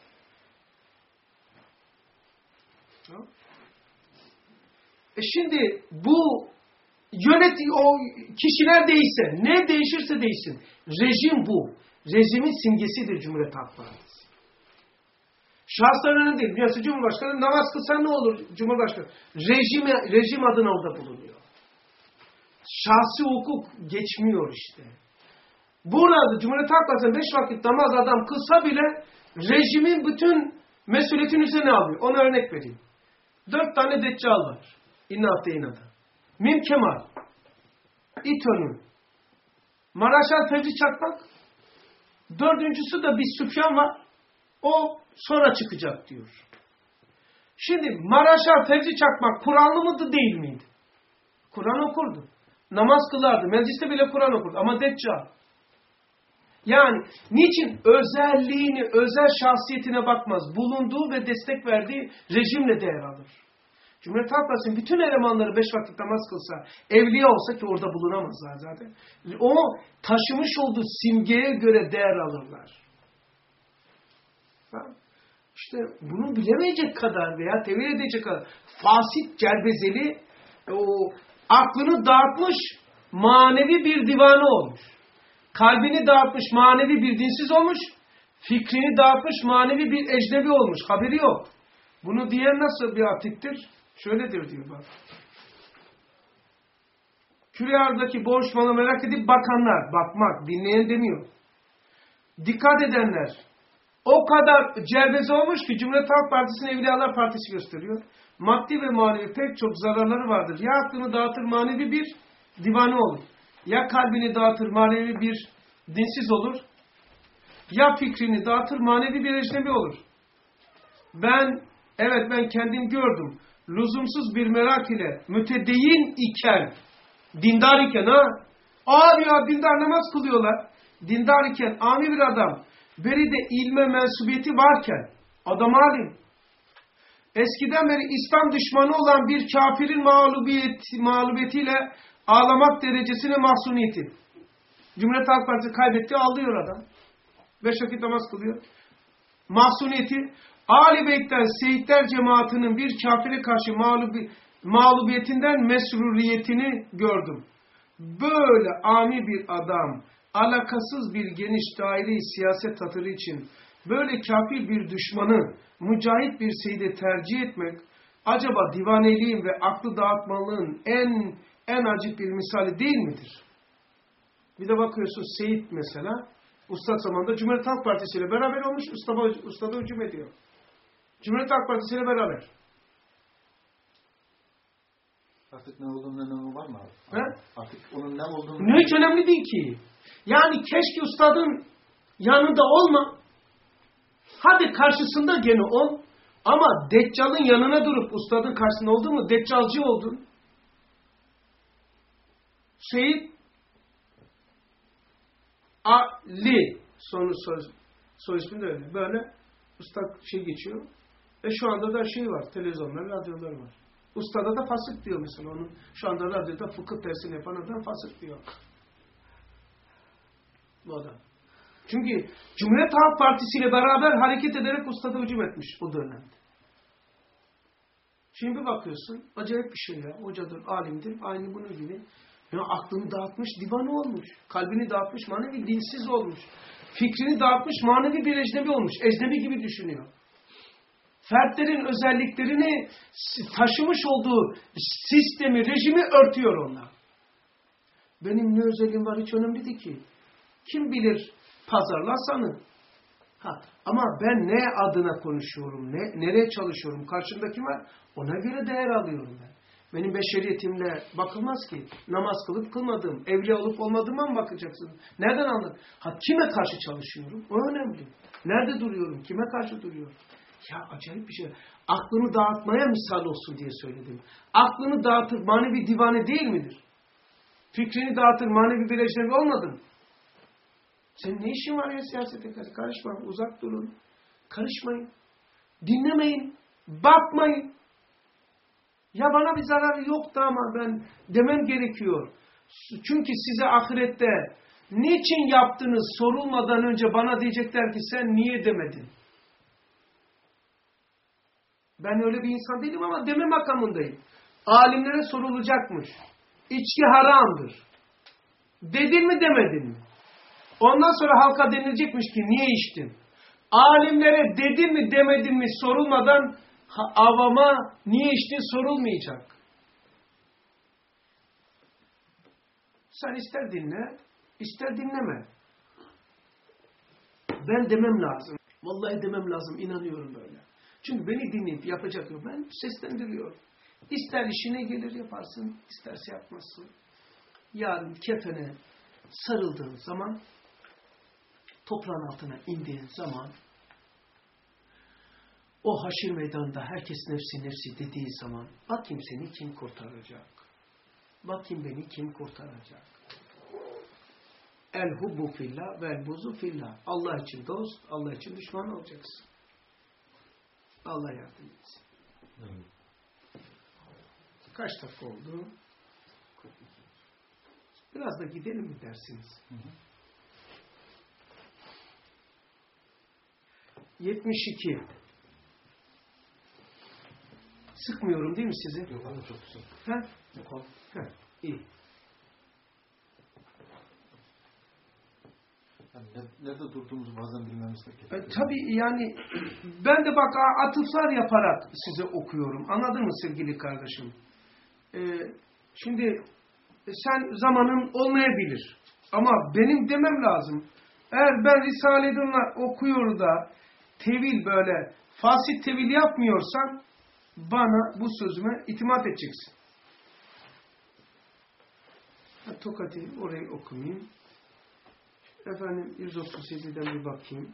E şimdi bu yönet o kişiler değişse, ne değişirse değişsin. Rejim bu. Rejimin simgesidir Cumhuriyet Halk Partisi. Şahslarının değil. Mesela Cumhurbaşkanı namaz kılsa ne olur Cumhurbaşkanı? Rejim, rejim adına orada bulunuyor. Şahsi hukuk geçmiyor işte. Burada Cumhuriyet Halk Partisi'nin beş vakit namaz adam kılsa bile rejimin bütün mesuliyetini üzerine alıyor. Ona örnek vereyim. Dört tane deccal var. İnnat inada. Mim Kemal. İTÖ'nün. Maraşal Fevzi Çakmak. Dördüncüsü de bir Süfyan var. O sonra çıkacak diyor. Şimdi Maraşal Fevzi Çakmak Kur'anlı mıydı değil miydi? Kur'an okurdu. Namaz kılardı. Mecliste bile Kur'an okurdu. Ama deccal. Yani niçin? Özelliğini, özel şahsiyetine bakmaz. Bulunduğu ve destek verdiği rejimle değer alır. Cumhuriyet Halk Partisi'nin bütün elemanları beş vakit namaz kılsa, evliya olsa ki orada bulunamazlar zaten. O taşımış olduğu simgeye göre değer alırlar. İşte bunu bilemeyecek kadar veya tevil edecek kadar fasit, cerbezeli, o aklını dağıtmış manevi bir divane olmuş. Kalbini dağıtmış manevi bir dinsiz olmuş. Fikrini dağıtmış manevi bir ecnebi olmuş. Haberi yok. Bunu diyen nasıl bir atiktir? Şöyledir diyor bak. Küre arzındaki boğuşmalı merak edip bakanlar, bakmak, dinleyen demiyor. Dikkat edenler, o kadar cerbeze olmuş ki Cumhuriyet Halk Partisi'nin Evliyalar Partisi gösteriyor. Maddi ve manevi pek çok zararları vardır. Ya aklını dağıtır manevi bir divane olur. Ya kalbini dağıtır manevi bir dinsiz olur. Ya fikrini dağıtır manevi bir ecnebi olur. Ben, evet ben kendim gördüm. Lüzumsuz bir merak ile mütedeyyin iken, dindar iken ha, abi ya dindar namaz kılıyorlar. Dindar iken, ami bir adam, beri de ilme mensubiyeti varken, adam alim. Eskiden beri İslam düşmanı olan bir kafirin mağlubiyet, mağlubiyetiyle ağlamak derecesine mahzuniyeti. Cumhuriyet Halk Partisi kaybetti, ağlıyor adam. Beş vakit namaz kılıyor. Mahzuniyeti, Ali Beyt'ten Seyitler cemaatinin bir kafire karşı mağlubi, mağlubiyetinden mesruriyetini gördüm. Böyle ami bir adam, alakasız bir geniş daire-i siyaset hatırı için böyle kafir bir düşmanı, mücahit bir seyide tercih etmek, acaba divaneliğin ve aklı dağıtmalığın en en acip bir misali değil midir? Bir de bakıyorsun Seyit mesela, Ustad zamanında Cumhuriyet Halk Partisi ile beraber olmuş, Ustad'a, Ustad'a hücum ediyor. Cumhuriyet Halk Partisi ile beraber. Artık ne olduğunun önemi var mı abi? He? Artık onun ne olduğunu... Ne hiç önemli değil ki. Yani keşke Ustad'ın yanında olma. Hadi karşısında gene ol. Ama Deccal'ın yanına durup Ustad'ın karşısında oldun mu? Deccalcı oldun. Seyit Ali sonu soy, soy ismi de öyle. Böyle Ustad şey geçiyor. Ve şu anda da şey var. Televizyonlar, radyolar var. Ustada da fasık diyor mesela onun. Şu anda radyoda fıkıh dersini yapan adam fasık diyor. Bu adam. Çünkü Cumhuriyet Halk Partisi ile beraber hareket ederek ustada hücum etmiş o dönemde. Şimdi bir bakıyorsun, acayip bir şey ya. Hocadır, alimdir, aynı bunun gibi. Ya aklını dağıtmış, divanı olmuş. Kalbini dağıtmış, manevi dilsiz olmuş. Fikrini dağıtmış, manevi bir ecnebi olmuş. Ecnebi gibi düşünüyor. Fertlerin özelliklerini taşımış olduğu sistemi, rejimi örtüyor onlar. Benim ne özelliğim var hiç önemli değil ki. Kim bilir pazarlarsanı. Ha, ama ben ne adına konuşuyorum, ne, nereye çalışıyorum, karşımdaki var, ona göre değer alıyorum ben. Benim beşeriyetimle bakılmaz ki. Namaz kılıp kılmadığım, evli olup olmadığıma mı bakacaksın? Nereden anladın? Ha, kime karşı çalışıyorum? O önemli. Nerede duruyorum? Kime karşı duruyorum? Ya acayip bir şey. Aklını dağıtmaya misal olsun diye söyledim. Aklını dağıtır manevi divane değil midir? Fikrini dağıtır manevi bir ecnebi olmadın. Senin ne işin var ya siyasete karşı? Karışma, uzak durun. Karışmayın. Dinlemeyin. Bakmayın. Ya bana bir zararı yoktu ama ben demem gerekiyor. Çünkü size ahirette niçin yaptınız sorulmadan önce bana diyecekler ki sen niye demedin? Ben öyle bir insan değilim ama deme makamındayım. Alimlere sorulacakmış. İçki haramdır. Dedin mi demedin mi? Ondan sonra halka denilecekmiş ki niye içtin? Alimlere dedin mi demedin mi sorulmadan avama niye içtin sorulmayacak. Sen ister dinle, ister dinleme. Ben demem lazım. Vallahi demem lazım, inanıyorum böyle. Çünkü beni dinleyip yapacak yok. Ben seslendiriyorum. İster işine gelir yaparsın, isterse yapmazsın. Yarın kefene sarıldığın zaman, toprağın altına indiğin zaman, o haşir meydanında herkes nefsi nefsi dediği zaman, bakayım seni kim kurtaracak? Bakayım beni kim kurtaracak? El hubbu fillah vel buzu fillah. Allah için dost, Allah için düşman olacaksın. Allah yardım etsin. Evet. Kaç dakika oldu? Biraz da gidelim mi dersiniz? Hı hı. yetmiş iki. Sıkmıyorum değil mi sizi? Yok abi çok güzel. Ha? Yok. Ha, iyi. Yani nerede durduğumuzu bazen bilmemiz gerekiyor. E, tabii yani ben de bak atıflar yaparak size okuyorum. Anladın mı sevgili kardeşim? E, şimdi sen zamanın olmayabilir. Ama benim demem lazım. Eğer ben Risale-i okuyor da tevil böyle fasit tevil yapmıyorsan bana bu sözüme itimat edeceksin. Tokat'ı orayı okumayayım. Efendim yüz otuz yediden bir bakayım.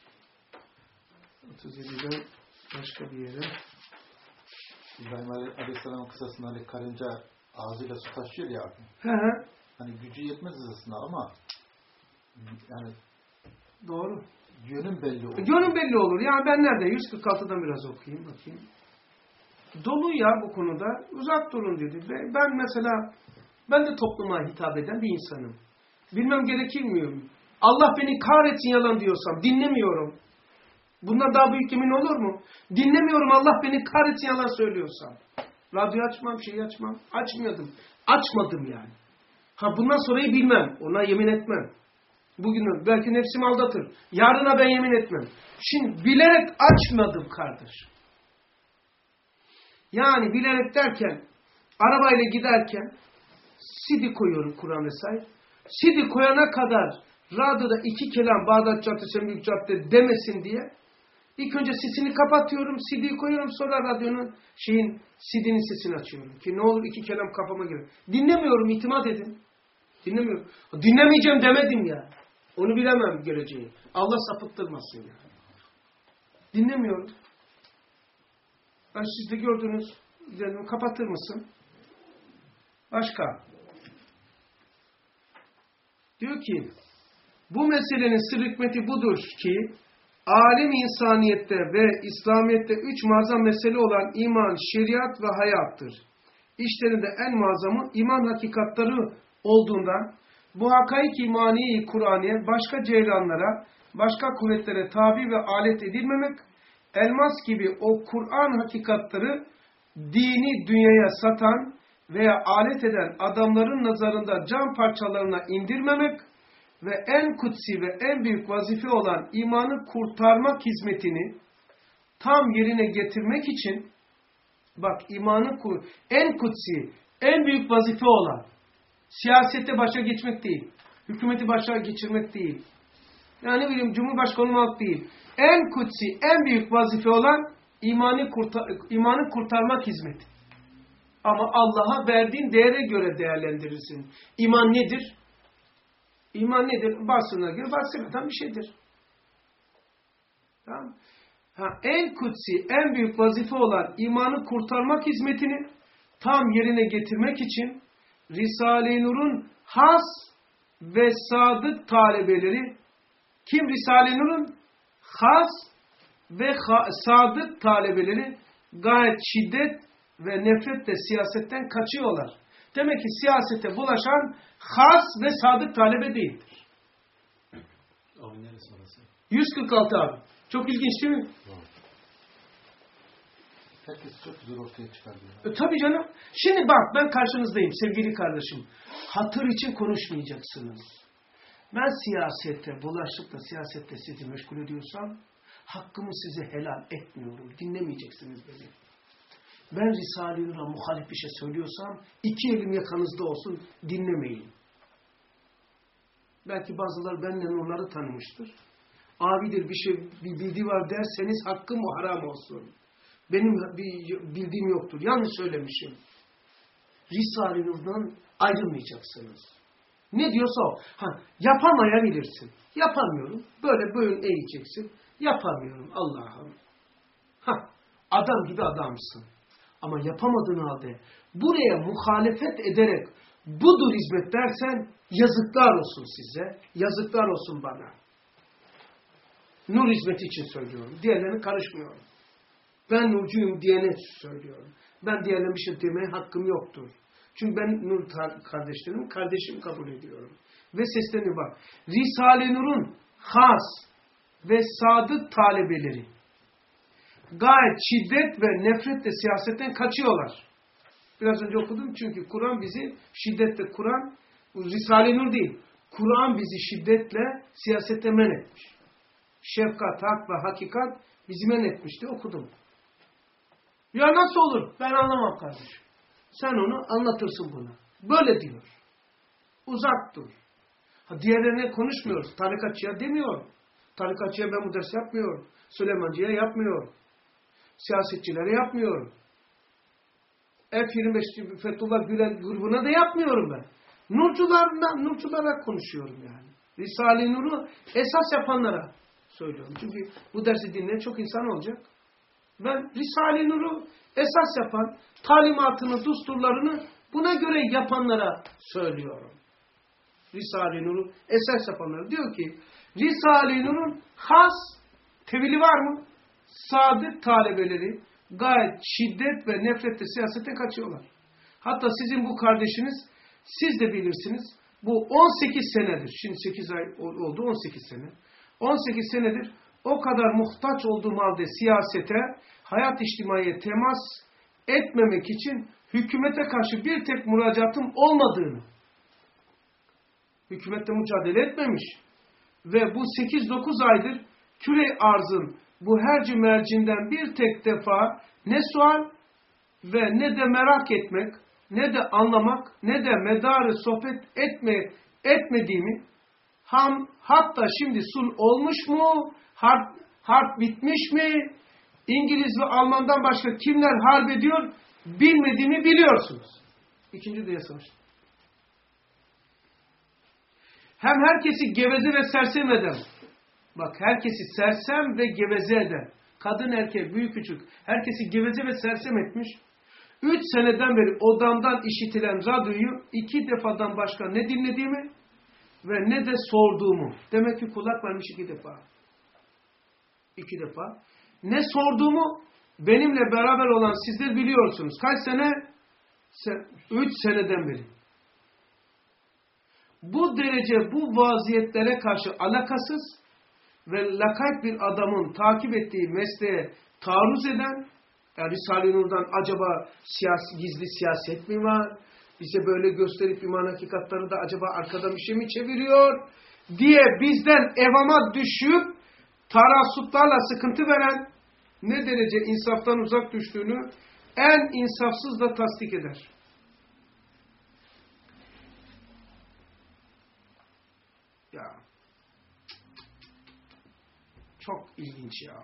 otuz yediden başka bir yere. İbrahim Aleyhisselam'ın kısasında hani karınca ağzıyla su taşıyor ya. He he. Hani gücü yetmez hızına ama yani doğru. Yönün belli olur. Yönün belli olur. Yani ben nerede? yüz kırk altıdan biraz okuyayım bakayım. Dolu ya bu konuda. Uzak durun dedi. Ve ben mesela ben de topluma hitap eden bir insanım. Bilmem gerekir miyim? Allah beni kahretsin yalan diyorsam dinlemiyorum. Bundan daha büyük yemin olur mu? Dinlemiyorum Allah beni kahretsin yalan söylüyorsam. Radyo açmam, şey açmam. Açmıyordum. Açmadım yani. Ha bundan sonrayı bilmem. Ona yemin etmem. Bugün belki nefsimi aldatır. Yarına ben yemin etmem. Şimdi bilerek açmadım kardeş. Yani bilerek derken arabayla giderken C D koyuyorum Kur'an vesaire. C D koyana kadar radyoda iki kelam Bağdat Caddesi, Büyük Cadde demesin diye ilk önce sesini kapatıyorum, C D'yi koyuyorum, sonra radyonun şeyin C D'nin sesini açıyorum. Ki ne olur iki kelam kafama girer. Dinlemiyorum, itimat edin. Dinlemiyorum. Dinlemeyeceğim demedim ya. Onu bilemem geleceği. Allah sapıttırmasın ya. Dinlemiyorum. Ben siz de gördünüz. Dedim, kapatır mısın? Başka. Diyor ki bu meselenin sır hikmeti budur ki alem insaniyette ve İslamiyet'te üç muazzam mesele olan iman, şeriat ve hayattır. İşlerinde en muazzamı iman hakikatları olduğundan bu hakaik imaniye-i Kur'aniye başka ceylanlara, başka kuvvetlere tabi ve alet edilmemek, elmas gibi o Kur'an hakikatları dini dünyaya satan veya alet eden adamların nazarında can parçalarına indirmemek ve en kutsi ve en büyük vazife olan imanı kurtarmak hizmetini tam yerine getirmek için, bak imanı kur, en kutsi, en büyük vazife olan, siyasette başa geçmek değil, hükümeti başa geçirmek değil, yani ne bileyim cumhurbaşkanı olmak değil, en kutsi, en büyük vazife olan imanı, kurtar, imanı kurtarmak hizmeti. Ama Allah'a verdiğin değere göre değerlendirirsin. İman nedir? İman nedir? Basına göre bahsedilen bir şeydir. Tamam. Ha, en kutsi, en büyük vazife olan imanı kurtarmak hizmetini tam yerine getirmek için Risale-i Nur'un has ve sadık talebeleri, kim Risale-i Nur'un has ve ha sadık talebeleri gayet şiddet ve nefretle siyasetten kaçıyorlar. Demek ki siyasete bulaşan has ve sadık talebe değildir. Abi neresi orası? yüz kırk altı abi. Çok ilginç değil mi? Herkes çok güzel ortaya çıkarıyor. E, tabii canım. Şimdi bak ben karşınızdayım sevgili kardeşim. Hatır için konuşmayacaksınız. Ben siyasete bulaşıp da siyasette sizi meşgul ediyorsam hakkımı size helal etmiyorum. Dinlemeyeceksiniz beni. Ben Risale-i Nur'a muhalif bir şey söylüyorsam iki elim yakanızda olsun dinlemeyin. Belki bazıları benimle nurları tanımıştır. Abidir bir şey bir bildiği var derseniz hakkım o haram olsun. Benim bir bildiğim yoktur. Yanlış söylemişim. Risale-i Nur'dan ayrılmayacaksınız. Ne diyorsa o. Ha, yapamayabilirsin. Yapamıyorum. Böyle boyun eğeceksin. Yapamıyorum Allah'ım. Ha, adam gibi adamsın. Ama yapamadığın halde buraya muhalefet ederek budur hizmet dersen yazıklar olsun size. Yazıklar olsun bana. Nur hizmeti için söylüyorum. Diğerlerine karışmıyorum. Ben nurcuyum diyene söylüyorum. Ben diğerlerine bir şey demeye hakkım yoktur. Çünkü ben Nur kardeşlerim, kardeşim kabul ediyorum. Ve sesleniyor bak. Risale-i Nur'un has ve sadık talebeleri gayet şiddet ve nefretle siyasetten kaçıyorlar. Biraz önce okudum çünkü Kur'an bizi şiddetle, Kur'an, Risale-i Nur değil, Kur'an bizi şiddetle siyasete men etmiş. Şefkat, hak ve hakikat bizi men etmişti, okudum. Ya nasıl olur? Ben anlamam kardeşim. Sen onu anlatırsın buna. Böyle diyor. Uzak dur. Ha, diğerlerine konuşmuyoruz. Tarikatçıya demiyor. Tarikatçıya ben bu ders yapmıyorum. Süleymancıya yapmıyorum. Siyasetçilere yapmıyorum. F yirmi beş Fethullah Gülen grubuna da yapmıyorum ben. Nurcularla, nurculara konuşuyorum yani. Risale-i Nur'u esas yapanlara söylüyorum. Çünkü bu dersi dinleyen çok insan olacak. Ben Risale-i Nur'u esas yapan, talimatını, düsturlarını buna göre yapanlara söylüyorum. Risale-i Nur'u esas yapanlara. Diyor ki, Risale-i Nur'un has tevili var mı? Sadık talebeleri gayet şiddet ve nefretle siyasete kaçıyorlar. Hatta sizin bu kardeşiniz, siz de bilirsiniz, bu on sekiz senedir, şimdi sekiz ay oldu, on sekiz sene, on sekiz senedir o kadar muhtaç olduğum halde siyasete, hayat içtimaiye temas etmemek için hükümete karşı bir tek müracaatım olmadığını, hükümette mücadele etmemiş ve bu sekiz dokuz aydır küre arzın bu herci mercinden bir tek defa ne sual ve ne de merak etmek, ne de anlamak, ne de medarı sohbet etme, etmediğimi, ham, hatta şimdi sulh olmuş mu, harp, harp bitmiş mi, İngiliz ve Alman'dan başka kimler harp ediyor, bilmediğimi biliyorsunuz. İkinci Dünya Savaşı. Hem herkesi geveze ve sersem eden, bak herkesi sersem ve geveze eden, kadın erkek, büyük küçük, herkesi geveze ve sersem etmiş. Üç seneden beri odamdan işitilen radyoyu iki defadan başka ne dinlediğimi ve ne de sorduğumu. Demek ki kulak vermiş iki defa. İki defa. Ne sorduğumu benimle beraber olan sizler biliyorsunuz. Kaç sene? Üç seneden beri. Bu derece bu vaziyetlere karşı alakasız ve lakayt bir adamın takip ettiği mesleğe taarruz eden, yani Risale-i Nur'dan acaba siyasi, gizli siyaset mi var? Bize böyle gösterip iman hakikatları da acaba arkada bir şey mi çeviriyor? diye bizden evama düşüp tarasutlarla sıkıntı veren, ne derece insaftan uzak düştüğünü en insafsız da tasdik eder. Ya çok ilginç ya.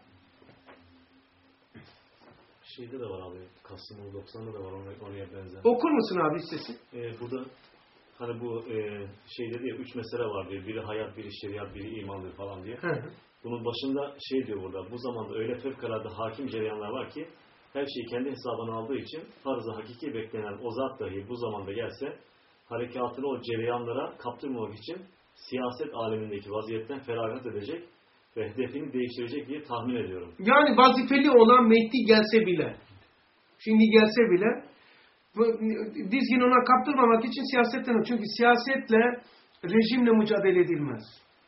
Şeyde de var abi. Kasım doksan'da da var oraya, oraya benzer. Okur musun abi sesi? Ee, burada hani bu e, şey dedi ya, üç mesele var diyor. Biri hayat, biri şeriat, biri imandır falan diye. Hı hı. Bunun başında şey diyor burada. Bu zamanda öyle fevkalade hakim cereyanlar var ki her şeyi kendi hesabına aldığı için farz-ı hakiki beklenen o zat dahi bu zamanda gelse harekatını o cereyanlara kaptırmamak için siyaset alemindeki vaziyetten feragat edecek ve hedefini değiştirecek diye tahmin ediyorum. Yani vazifeli olan Mehdi gelse bile, şimdi gelse bile dizgin ona kaptırmamak için siyasetten, çünkü siyasetle rejimle mücadele edilmez.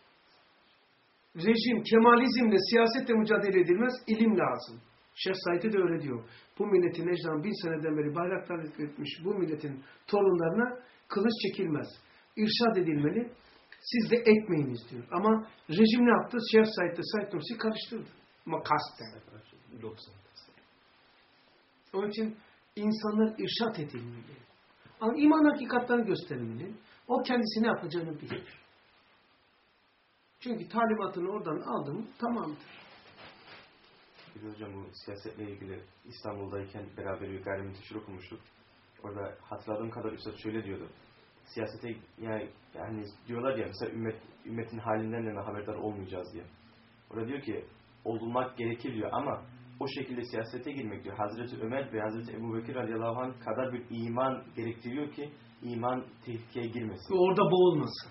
Rejim, Kemalizmle, siyasetle mücadele edilmez, ilim lazım. Şeyh Said'i de öyle diyor. Bu milletin ecdan bin seneden beri bayraktar etmiş bu milletin torunlarına kılıç çekilmez. İrşad edilmeli. Siz de etmeyiniz diyor. Ama rejim ne yaptı? Şeyh Said'le Said Nursi'yi karıştırdı. Ama kasten. Onun için insanlar irşad edilmeli. Ama iman hakikatlerini göstermeli. O kendisi ne yapacağını bilir. Çünkü talimatını oradan aldı mı tamamdır. Bir de hocam bu siyasetle ilgili İstanbul'dayken beraber bir gayrimenkul okumuştuk. Orada hatırladığım kadar Üstad şöyle diyordu. Siyasete yani, yani diyorlar ya mesela ümmet, ümmetin halinden de haberdar olmayacağız diye. Orada diyor ki olmak gerekir diyor ama o şekilde siyasete girmek diyor. Hazreti Ömer ve Hazreti Ebubekir radıyallahu anh kadar bir iman gerektiriyor ki iman tehlikeye girmesin. Orada boğulmasın.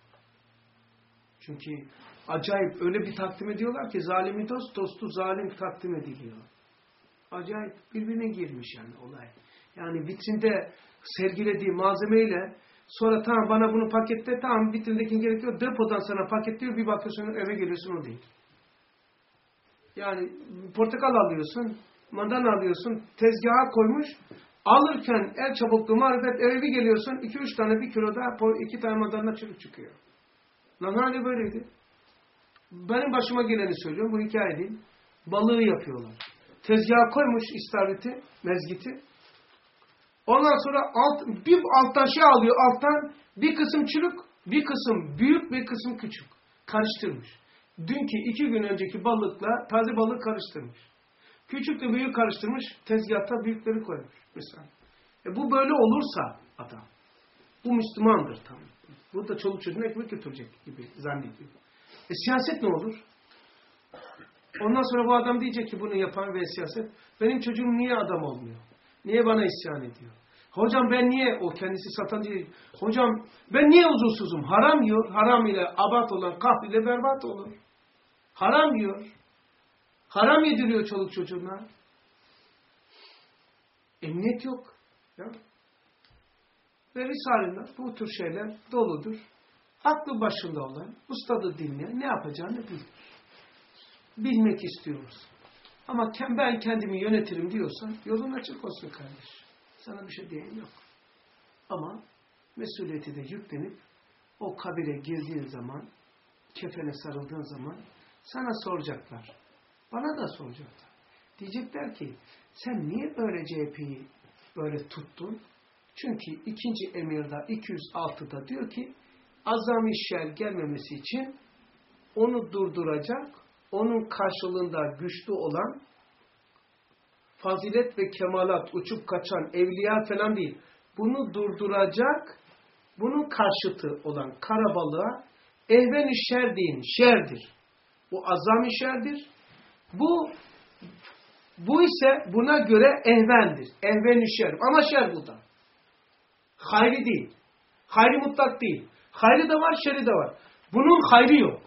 Çünkü acayip öyle bir takdim ediyorlar ki zalimi dost, dostu zalim takdim ediliyor. Acayip birbirine girmiş yani olay. Yani vitrinde sergilediği malzemeyle sonra tamam bana bunu paketle, tamam vitrindeki gerekiyor, depodan sana paketliyor, bir bakıyorsun eve geliyorsun o değil. Yani portakal alıyorsun, mandalina alıyorsun, tezgaha koymuş, alırken el çabukluğu marifet, eve bir geliyorsun, iki üç tane bir kiloda iki tane mandalina çürük çıkıyor. Lan hali böyleydi. Benim başıma geleni söylüyorum, bu hikaye değil. Balığı yapıyorlar. Tezgaha koymuş istavriti, mezgiti. Ondan sonra alt, bir alttan şey alıyor, alttan bir kısım çürük, bir kısım büyük, bir kısım küçük. Karıştırmış. Dünkü iki gün önceki balıkla taze balık karıştırmış. Küçükle büyük karıştırmış, tezgahta büyükleri koymuş. Mesela. E bu böyle olursa adam, bu Müslümandır tam. Burada çoluk çocuğuna ekmek götürecek gibi zannediyor. E siyaset ne olur? Ondan sonra bu adam diyecek ki bunu yapan ve siyaset, benim çocuğum niye adam olmuyor? Niye bana isyan ediyor? Hocam ben niye, o kendisi satan değil, hocam ben niye huzursuzum? Haram yiyor, haram ile abat olan kaf ile berbat olur. Haram yiyor. Haram yediriyor çoluk çocuğuna. Emniyet yok. Ya. Ve Risale'ler bu tür şeyler doludur. Aklı başında olan, ustadı dinleyen ne yapacağını bilir. Bilmek istiyoruz. Ama ben kendimi yönetirim diyorsan yolun açık olsun kardeş. Sana bir şey diyeyim yok. Ama mesuliyeti de yüklenip o kabire girdiğin zaman, kefene sarıldığın zaman sana soracaklar. Bana da soracaklar. Diyecekler ki sen niye böyle C H P'yi böyle tuttun? Çünkü ikinci emirde iki yüz altıda diyor ki azam-ı şer gelmemesi için onu durduracak, onun karşılığında güçlü olan fazilet ve kemalat, uçup kaçan evliya falan değil. Bunu durduracak, bunun karşıtı olan karabalığa ehven-i şer deyin, şerdir. Bu azam-ı şerdir. Bu bu ise buna göre ehvendir. Ehven-i şer. Ama şer bu da. Hayri değil. Hayri mutlak değil. Hayri de var, şeri de var. Bunun hayrı yok.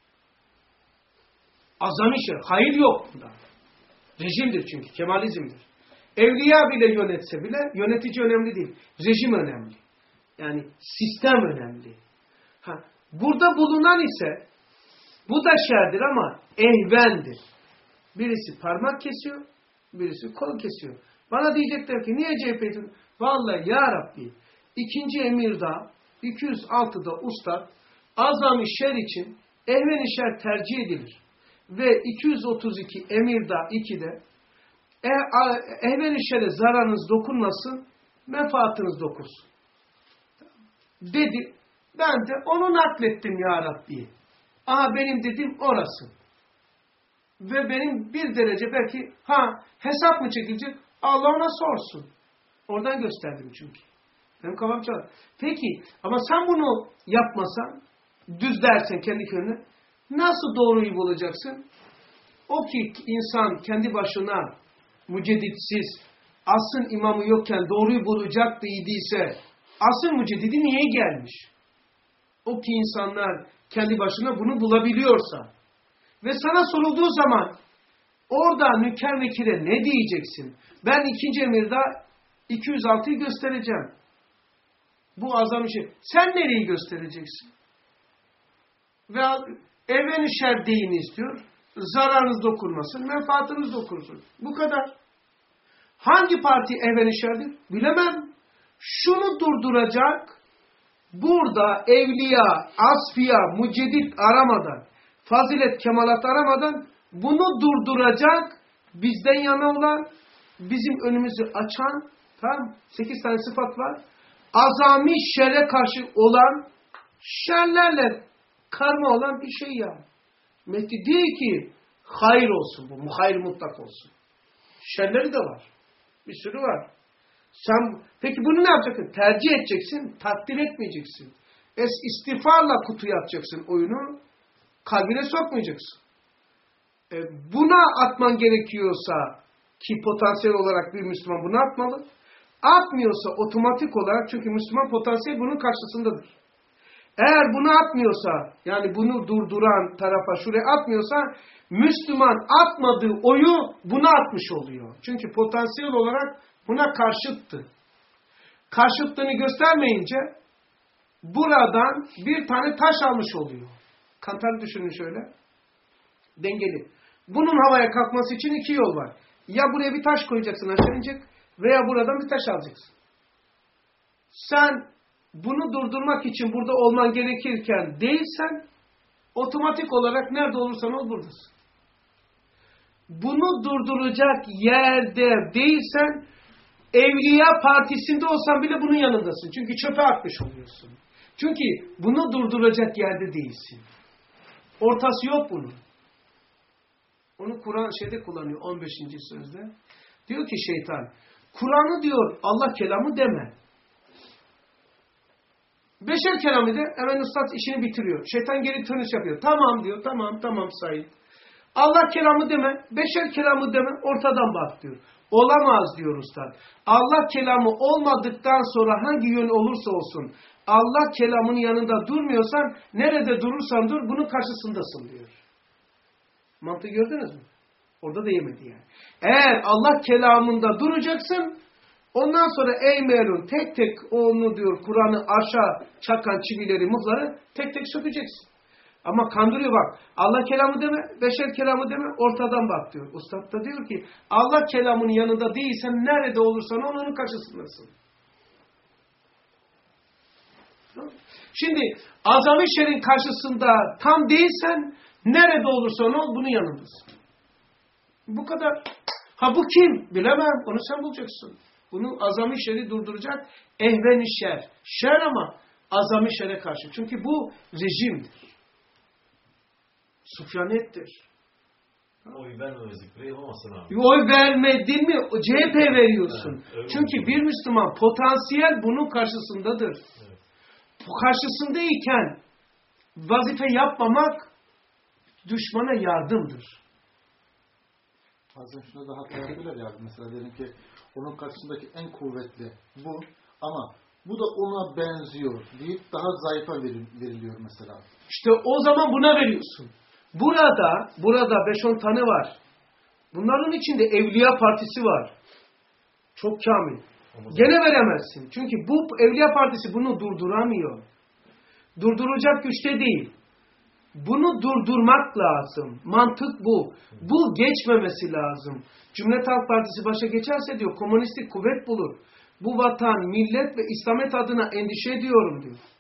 Azami şer. Hayır yok bunda. Rejimdir çünkü. Kemalizmdir. Evliya bile yönetse bile yönetici önemli değil. Rejim önemli. Yani sistem önemli. Ha, burada bulunan ise bu da şerdir ama ehvendir. Birisi parmak kesiyor, birisi kol kesiyor. Bana diyecekler ki niye C H P'yi? Vallahi ya Rabbi ikinci emirde iki yüz altıda ustad azam-ı şer için ehven-i şer tercih edilir. Ve iki yüz otuz iki Emirda iki'de e, ehven-i şere zararınız dokunmasın, menfaatınız dokunsun. Dedi. Ben de onu naklettim ya Rabbi. Aha benim dediğim orası. Ve benim bir derece belki ha hesap mı çekilecek? Allah ona sorsun. Oradan gösterdim çünkü. Benim kafam çalar. Peki ama sen bunu yapmasan, düz dersen kendi kendine, nasıl doğruyu bulacaksın? O ki insan kendi başına mücedditsiz, asrın imamı yokken doğruyu bulacaktı idiyse, asrın müceddidi niye gelmiş? O ki insanlar kendi başına bunu bulabiliyorsa ve sana sorulduğu zaman orada nüker vekile ne diyeceksin? Ben ikinci emirde iki yüz altı'yı göstereceğim. Bu azam şey. Sen nereyi göstereceksin? Ve evren-i şer deyin istiyor. Zararınız dokunmasın, menfaatınız dokunsun. Bu kadar. Hangi parti evren-i şerdir? Bilemem. Şunu durduracak, burada evliya, asfiya, müceddit aramadan, fazilet, kemalat aramadan bunu durduracak, bizden yana olan, bizim önümüzü açan, tamam, sekiz tane sıfat var. Azami şerre karşı olan, şerlerle karma olan bir şey ya. Mehdi değil ki hayır olsun bu, muhayr mutlak olsun. Şerleri de var. Bir sürü var. Sen, peki bunu ne yapacaksın? Tercih edeceksin, takdir etmeyeceksin. Es istiğfarla kutuya atacaksın oyunu, kalbine sokmayacaksın. E, buna atman gerekiyorsa, ki potansiyel olarak bir Müslüman bunu atmalı, atmıyorsa otomatik olarak, çünkü Müslüman potansiyel bunun karşısındadır. Eğer bunu atmıyorsa, yani bunu durduran tarafa şuraya atmıyorsa, Müslüman atmadığı oyu buna atmış oluyor. Çünkü potansiyel olarak buna karşıttı. Karşıttığını göstermeyince buradan bir tane taş almış oluyor. Kantarı düşünün şöyle. Dengeli. Bunun havaya kalkması için iki yol var. Ya buraya bir taş koyacaksın, aşağı inecek, veya buradan bir taş alacaksın. Sen bunu durdurmak için burada olman gerekirken değilsen, otomatik olarak nerede olursan ol buradasın. Bunu durduracak yerde değilsen, Evliya Partisi'nde olsan bile bunun yanındasın. Çünkü çöpe atmış oluyorsun. Çünkü bunu durduracak yerde değilsin. Ortası yok bunun. Onu Kur'an şeyde kullanıyor on beşinci sözde. Diyor ki şeytan, Kur'an'ı diyor Allah kelamı deme. Beşer kelamı de hemen ustad işini bitiriyor. Şeytan geri tönüş yapıyor. Tamam diyor, tamam tamam Said. Allah kelamı deme, beşer kelamı deme, ortadan bak diyor. Olamaz diyor ustad. Allah kelamı olmadıktan sonra hangi yön olursa olsun, Allah kelamının yanında durmuyorsan, nerede durursan dur, bunun karşısındasın diyor. Mantığı gördünüz mü? Orada da yemedi yani. Eğer Allah kelamında duracaksın, ondan sonra ey melun tek tek onu diyor, Kur'an'ı aşağı çakan çivileri, mıhları tek tek sökeceksin. Ama kandırıyor bak. Allah kelamı deme, beşer kelamı deme, ortadan bak diyor. Ustad da diyor ki Allah kelamının yanında değilsen nerede olursan onun karşısındasın. Şimdi azami şerrin karşısında tam değilsen nerede olursan ol bunun yanındasın. Bu kadar. Ha bu kim? Bilemem. Onu sen bulacaksın. Bunu azami şerri durduracak ehven-i şer. Şer ama azami şerre karşı. Çünkü bu rejimdir. Sufyanettir. Oy vermemezlik bile yapamazsın abi. Oy vermedin mi? C H P veriyorsun. Evet, çünkü bir Müslüman potansiyel bunun karşısındadır. Evet. Bu karşısındayken vazife yapmamak düşmana yardımdır. Bazen şuna da hata yapıyorlar ya. Mesela diyelim ki onun karşısındaki en kuvvetli bu ama bu da ona benziyor deyip daha zayıfa veriliyor mesela. İşte o zaman buna veriyorsun. Burada, burada beş on tane var. Bunların içinde Evliya Partisi var. Çok kamil. Gene veremezsin. Çünkü bu Evliya Partisi bunu durduramıyor. Durduracak güçte değil. Bunu durdurmak lazım. Mantık bu. Bu geçmemesi lazım. Cumhuriyet Halk Partisi başa geçerse diyor, komünistik kuvvet bulur. Bu vatan, millet ve İslamiyet adına endişe ediyorum diyor.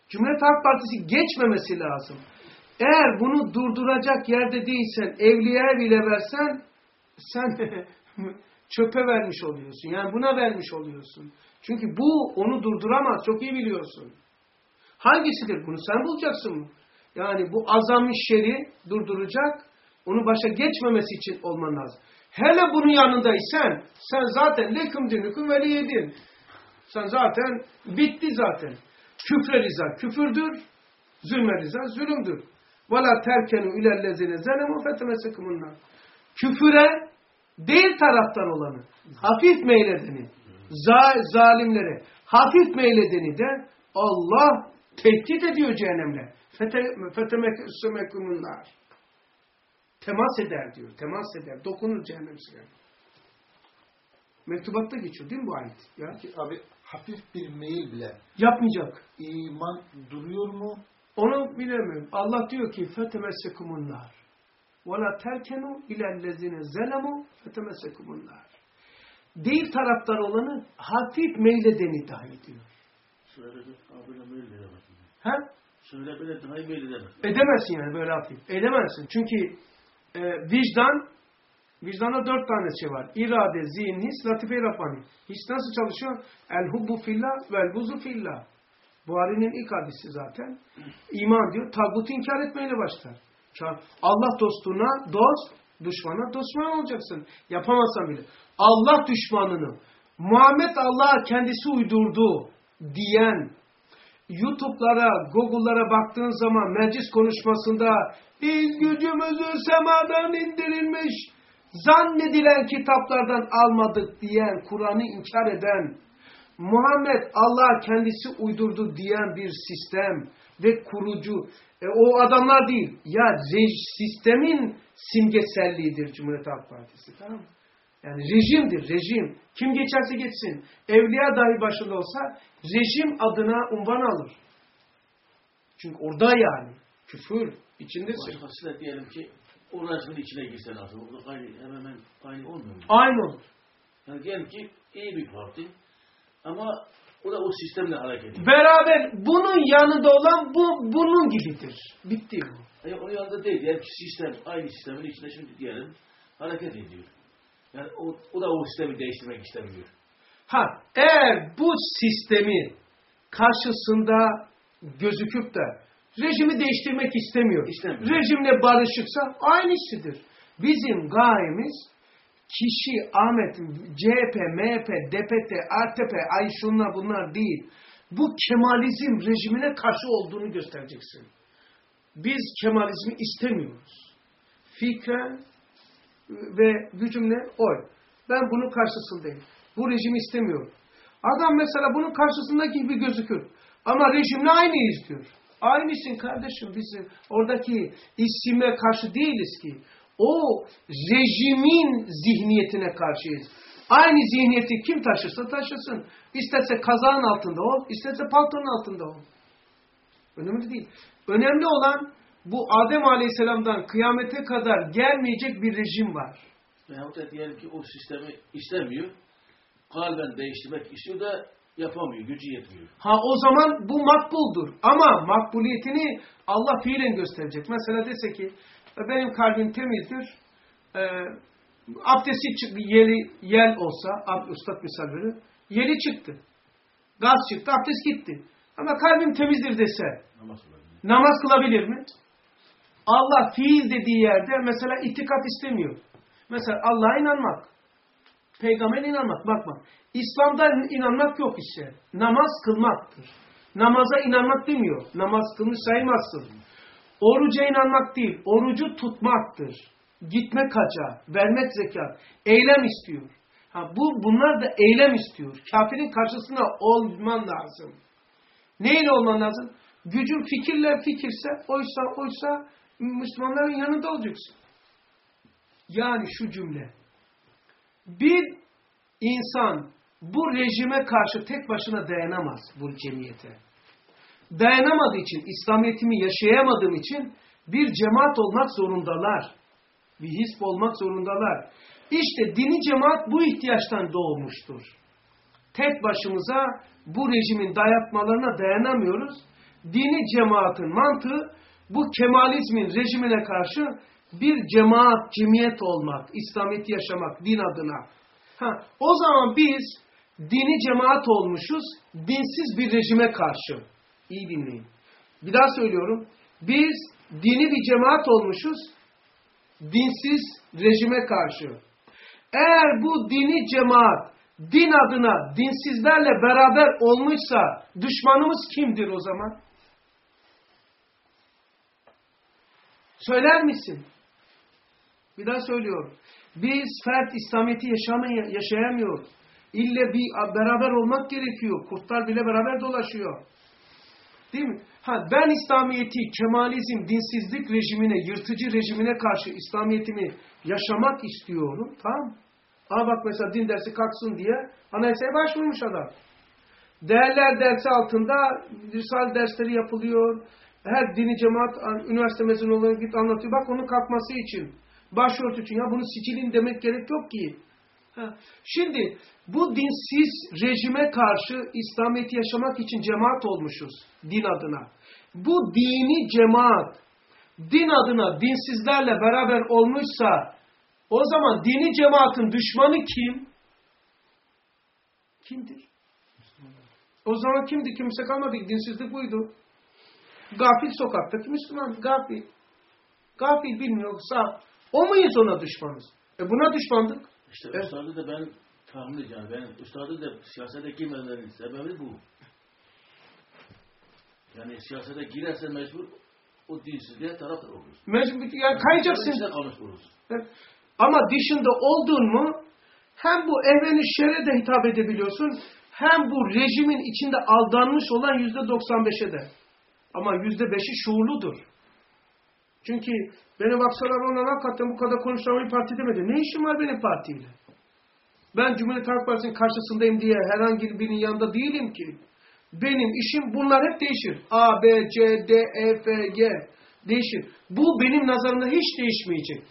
Cumhuriyet Halk Partisi geçmemesi lazım. Eğer bunu durduracak yerde değilsen, evliyaya bile versen, sen çöpe vermiş oluyorsun. Yani buna vermiş oluyorsun. Çünkü bu onu durduramaz. Çok iyi biliyorsun. Hangisidir? Bunu sen bulacaksın mı? Yani bu azami şer'i durduracak, onu başa geçmemesi için olman lazım. Hele bunun yanındaysan, sen zaten leküm dinüküm veliyedin. Sen zaten bitti zaten. Küfre riza küfürdür, zulme riza zulümdür. وَلَا تَرْكَنُوا اِلَى الَّذِينَ زَلَمُوا فَتَمَسَكُمُ النَّارِ Küfüre değil taraftan olanı, hafif meyledeni, zalimlere hafif meyledeni de Allah tehdit ediyor cehennemle. فَتَمَسَكُمُ النَّارِ Temas eder diyor, temas eder, dokunur cehennem size. Mektubatta geçiyor değil mi bu ayet? Ya? Peki abi hafif bir meyil bile Yapmayacak. iman duruyor mu? Onu bilemiyorum. Allah diyor ki فَتَمَسَّكُمُ النَّارِ وَلَا تَرْكَنُوا اِلَى الَّذِينَ زَلَمُوا فَتَمَسَّكُمُ النَّارِ Değil taraftar olanı hafif meyledeni dahi diyor. Şöyle bir abine meyil edemez. Ha? Şöyle bir dahi meyil edemez. Edemezsin yani böyle hafif. Edemezsin. Çünkü e, vicdan, vicdanda dört tane şey var. İrade, zihin, his, latife-i Rabbani. His nasıl çalışıyor? El-hubbu fillah vel-buzu fillah. Buhari'nin ilk hadisi zaten. İman diyor, tağutu inkar etmeyle başlar. Allah dostuna dost, düşmana düşman olacaksın. Yapamazsan bile. Allah düşmanını, Muhammed Allah'a kendisi uydurdu diyen, YouTube'lara, Google'lara baktığın zaman meclis konuşmasında biz gücümüzü semadan indirilmiş, zannedilen kitaplardan almadık diyen, Kur'an'ı inkar eden, Muhammed Allah kendisi uydurdu diyen bir sistem ve kurucu. E, o adamlar değil. Ya sistemin simgeselliğidir Cumhuriyet Halk Partisi. Tamam mı? Yani rejimdir, rejim. Kim geçerse geçsin. Evliya dahi başında olsa rejim adına unvan alır. Çünkü orada yani. Küfür içindesin. Başkası diyelim ki o resmin içine girse lazım. O da aynı, hemen hemen aynı olmuyor mu? Aynı olur. Yani diyelim ki iyi bir parti ama o da o sistemle hareket ediyor. Beraber bunun yanında olan bu bunun gibidir. Bitti bu. Yani onun yanında değil. Diyelim ki sistem aynı sistemin içinde şimdi diyelim hareket ediyor. Yani o, o da o sistemi değiştirmek istemiyor. Ha, eğer bu sistemi karşısında gözüküp de rejimi değiştirmek istemiyor. İstemiyor. Rejimle barışıksa aynısıdır. Bizim gayemiz kişi, Ahmet, C H P, M H P, D P T, A T P, ay şunlar bunlar değil. Bu Kemalizm rejimine karşı olduğunu göstereceksin. Biz Kemalizmi istemiyoruz. Fikren ve gücümle oy. Ben bunun karşısındayım. Bu rejimi istemiyorum. Adam mesela bunun karşısındaki gibi gözükür. Ama rejimle aynıyız diyor. Aynısın kardeşim, biz oradaki isime karşı değiliz ki. O rejimin zihniyetine karşıyız. Aynı zihniyeti kim taşırsa taşısın. İsterse kazağın altında ol, isterse paltonun altında ol. Önemli değil. Önemli olan bu Adem Aleyhisselam'dan kıyamete kadar gelmeyecek bir rejim var. Veyahut da diyelim ki o sistemi istemiyor. Kalben değiştirmek istiyor da yapamıyor, gücü yetmiyor. Ha o zaman bu makbuldur. Ama makbuliyetini Allah fiilen gösterecek. Mesela dese ki benim kalbim temizdir. E, abdesti çıktı, yeli, yel olsa, Üstad misal verir. Yeli çıktı. Gaz çıktı, abdest gitti. Ama kalbim temizdir dese Namaz kılabilir. namaz kılabilir mi? Allah fiil dediği yerde mesela itikat istemiyor. Mesela Allah'a inanmak. Peygamber'e inanmak. Bakma. İslam'da inanmak yok işte. Namaz kılmaktır. Namaza inanmak demiyor. Namaz kılmış saymazsın. Oruca inanmak değil. Orucu tutmaktır. Gitmek hacca, vermek zekat. Eylem istiyor. Ha, bu bunlar da eylem istiyor. Kafirin karşısında olman lazım. Neyle olman lazım? Gücün fikirler fikirse, oysa oysa Müslümanların yanında olacaksın. Yani şu cümle. Bir insan bu rejime karşı tek başına dayanamaz bu cemiyete. Dayanamadığı için, İslamiyetimi yaşayamadığım için bir cemaat olmak zorundalar. Bir hisp olmak zorundalar. İşte dini cemaat bu ihtiyaçtan doğmuştur. Tek başımıza bu rejimin dayatmalarına dayanamıyoruz. Dini cemaatin mantığı bu Kemalizmin rejimine karşı bir cemaat, cemiyet olmak, İslamiyet'i yaşamak din adına. Ha, o zaman biz dini cemaat olmuşuz, dinsiz bir rejime karşı. İyi dinleyin. Bir daha söylüyorum. Biz dini bir cemaat olmuşuz, dinsiz rejime karşı. Eğer bu dini cemaat din adına dinsizlerle beraber olmuşsa düşmanımız kimdir o zaman? Söyler misin? Bir daha söylüyorum. Biz fert İslamiyet'i yaşayamıyoruz. İlle bir beraber olmak gerekiyor. Kurtlar bile beraber dolaşıyor. Değil mi? Ha, ben İslamiyet'i, Kemalizm, dinsizlik rejimine, yırtıcı rejimine karşı İslamiyet'imi yaşamak istiyorum. Tamam. Aa bak mesela din dersi kalksın diye anayasaya başvurmuş adam. Değerler dersi altında risale dersleri yapılıyor. Her dini cemaat, üniversite mezunu olarak git anlatıyor. Bak onun kalkması için. Başörtü için. Ya bunu sicilin demek gerek yok ki. Ha. Şimdi bu dinsiz rejime karşı İslamiyet'i yaşamak için cemaat olmuşuz. Din adına. Bu dini cemaat din adına dinsizlerle beraber olmuşsa o zaman dini cemaatin düşmanı kim? Kimdir? O zaman kimdi? Kimse kalmadı. Dinsizlik buydu. Gafil sokaktaki Müslüman. Gafil. Gafil bilmiyor. Sağ. O muyuz ona düşmanız? E buna düşmandık. İşte evet. Üstadı da ben tahmin edeceğim. Ben Üstadı da siyasete girmelerinin sebebi bu. Yani siyasete girerse mecbur o dinsizliğe taraf oluruz. Mecbur. Yani kayacaksın. Evet. Ama dışında oldun mu hem bu ehven-i şer'e de hitap edebiliyorsun hem bu rejimin içinde aldanmış olan yüzde doksan beşe de. Ama yüzde beşi şuurludur. Çünkü beni baksalar ona hakikaten bu kadar konuşan parti demedi. Ne işim var benim partiyle? Ben Cumhuriyet Halk Partisi'nin karşısındayım diye herhangi birinin yanında değilim ki. Benim işim bunlar hep değişir. A, B, C, D, E, F, G değişir. Bu benim nazarımda hiç değişmeyecek.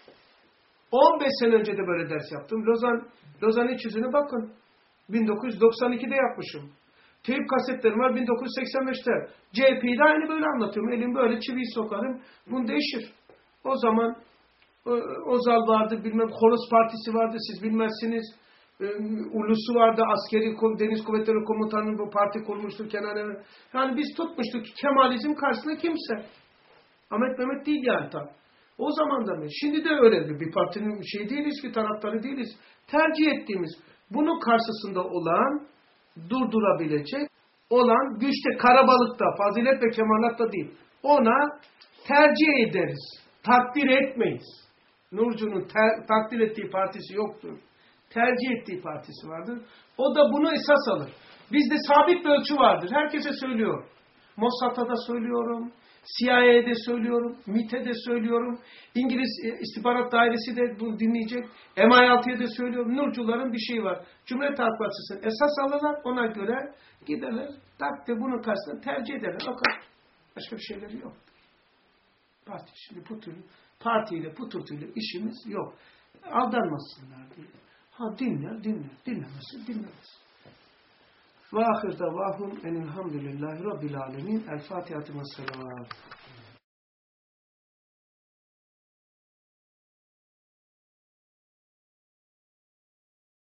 on beş sene önce de böyle ders yaptım. Lozan, Lozan iç yüzüne bakın. bin dokuz yüz doksan ikide yapmışım. Teyip kasetlerim var bin dokuz yüz seksen beşte. C H P'yi de aynı böyle anlatıyorum. Elim böyle çiviyi sokarım. Bunu değişir. O zaman Özal vardı, bilmem Horos Partisi vardı, siz bilmezsiniz. E, Ulusu vardı, askeri deniz kuvvetleri komutanı bu parti kurmuştu Kenan. Yani biz tutmuştuk Kemalizm karşısında kimse. Ahmet Mehmet değil yani tam. O zaman da mı? Şimdi de öyle bir partinin şey değiliz ki, taraftarı değiliz. Tercih ettiğimiz, bunun karşısında olan, durdurabilecek olan güçte, karabalıkta, fazilet ve kemalatta değil. Ona tercih ederiz. Takdir etmeyiz. Nurcu'nun takdir ettiği partisi yoktur. Tercih ettiği partisi vardır. O da bunu esas alır. Bizde sabit bir ölçü vardır. Herkese söylüyor. Mossad'a da söylüyorum. C I A'de söylüyorum. M İ T'e de söylüyorum. İngiliz İstihbarat Dairesi de bunu dinleyecek. M I altıya da söylüyorum. Nurcuların bir şeyi var. Cumhuriyet Halk Partisi'nin esas alırlar. Ona göre giderler. Takdir bunun karşısında tercih ederler. O kadar. Başka bir şeyleri yok. Parti şimdi bu türlü, partiyle, bu türlü işimiz yok. Aldanmasınlar diye. Ha dinler, dinler. Dinlemezsin, dinlemez. Ve ahir davahum enilhamdülillahi rabbil alemin. El Fatiha-tü Messelavat.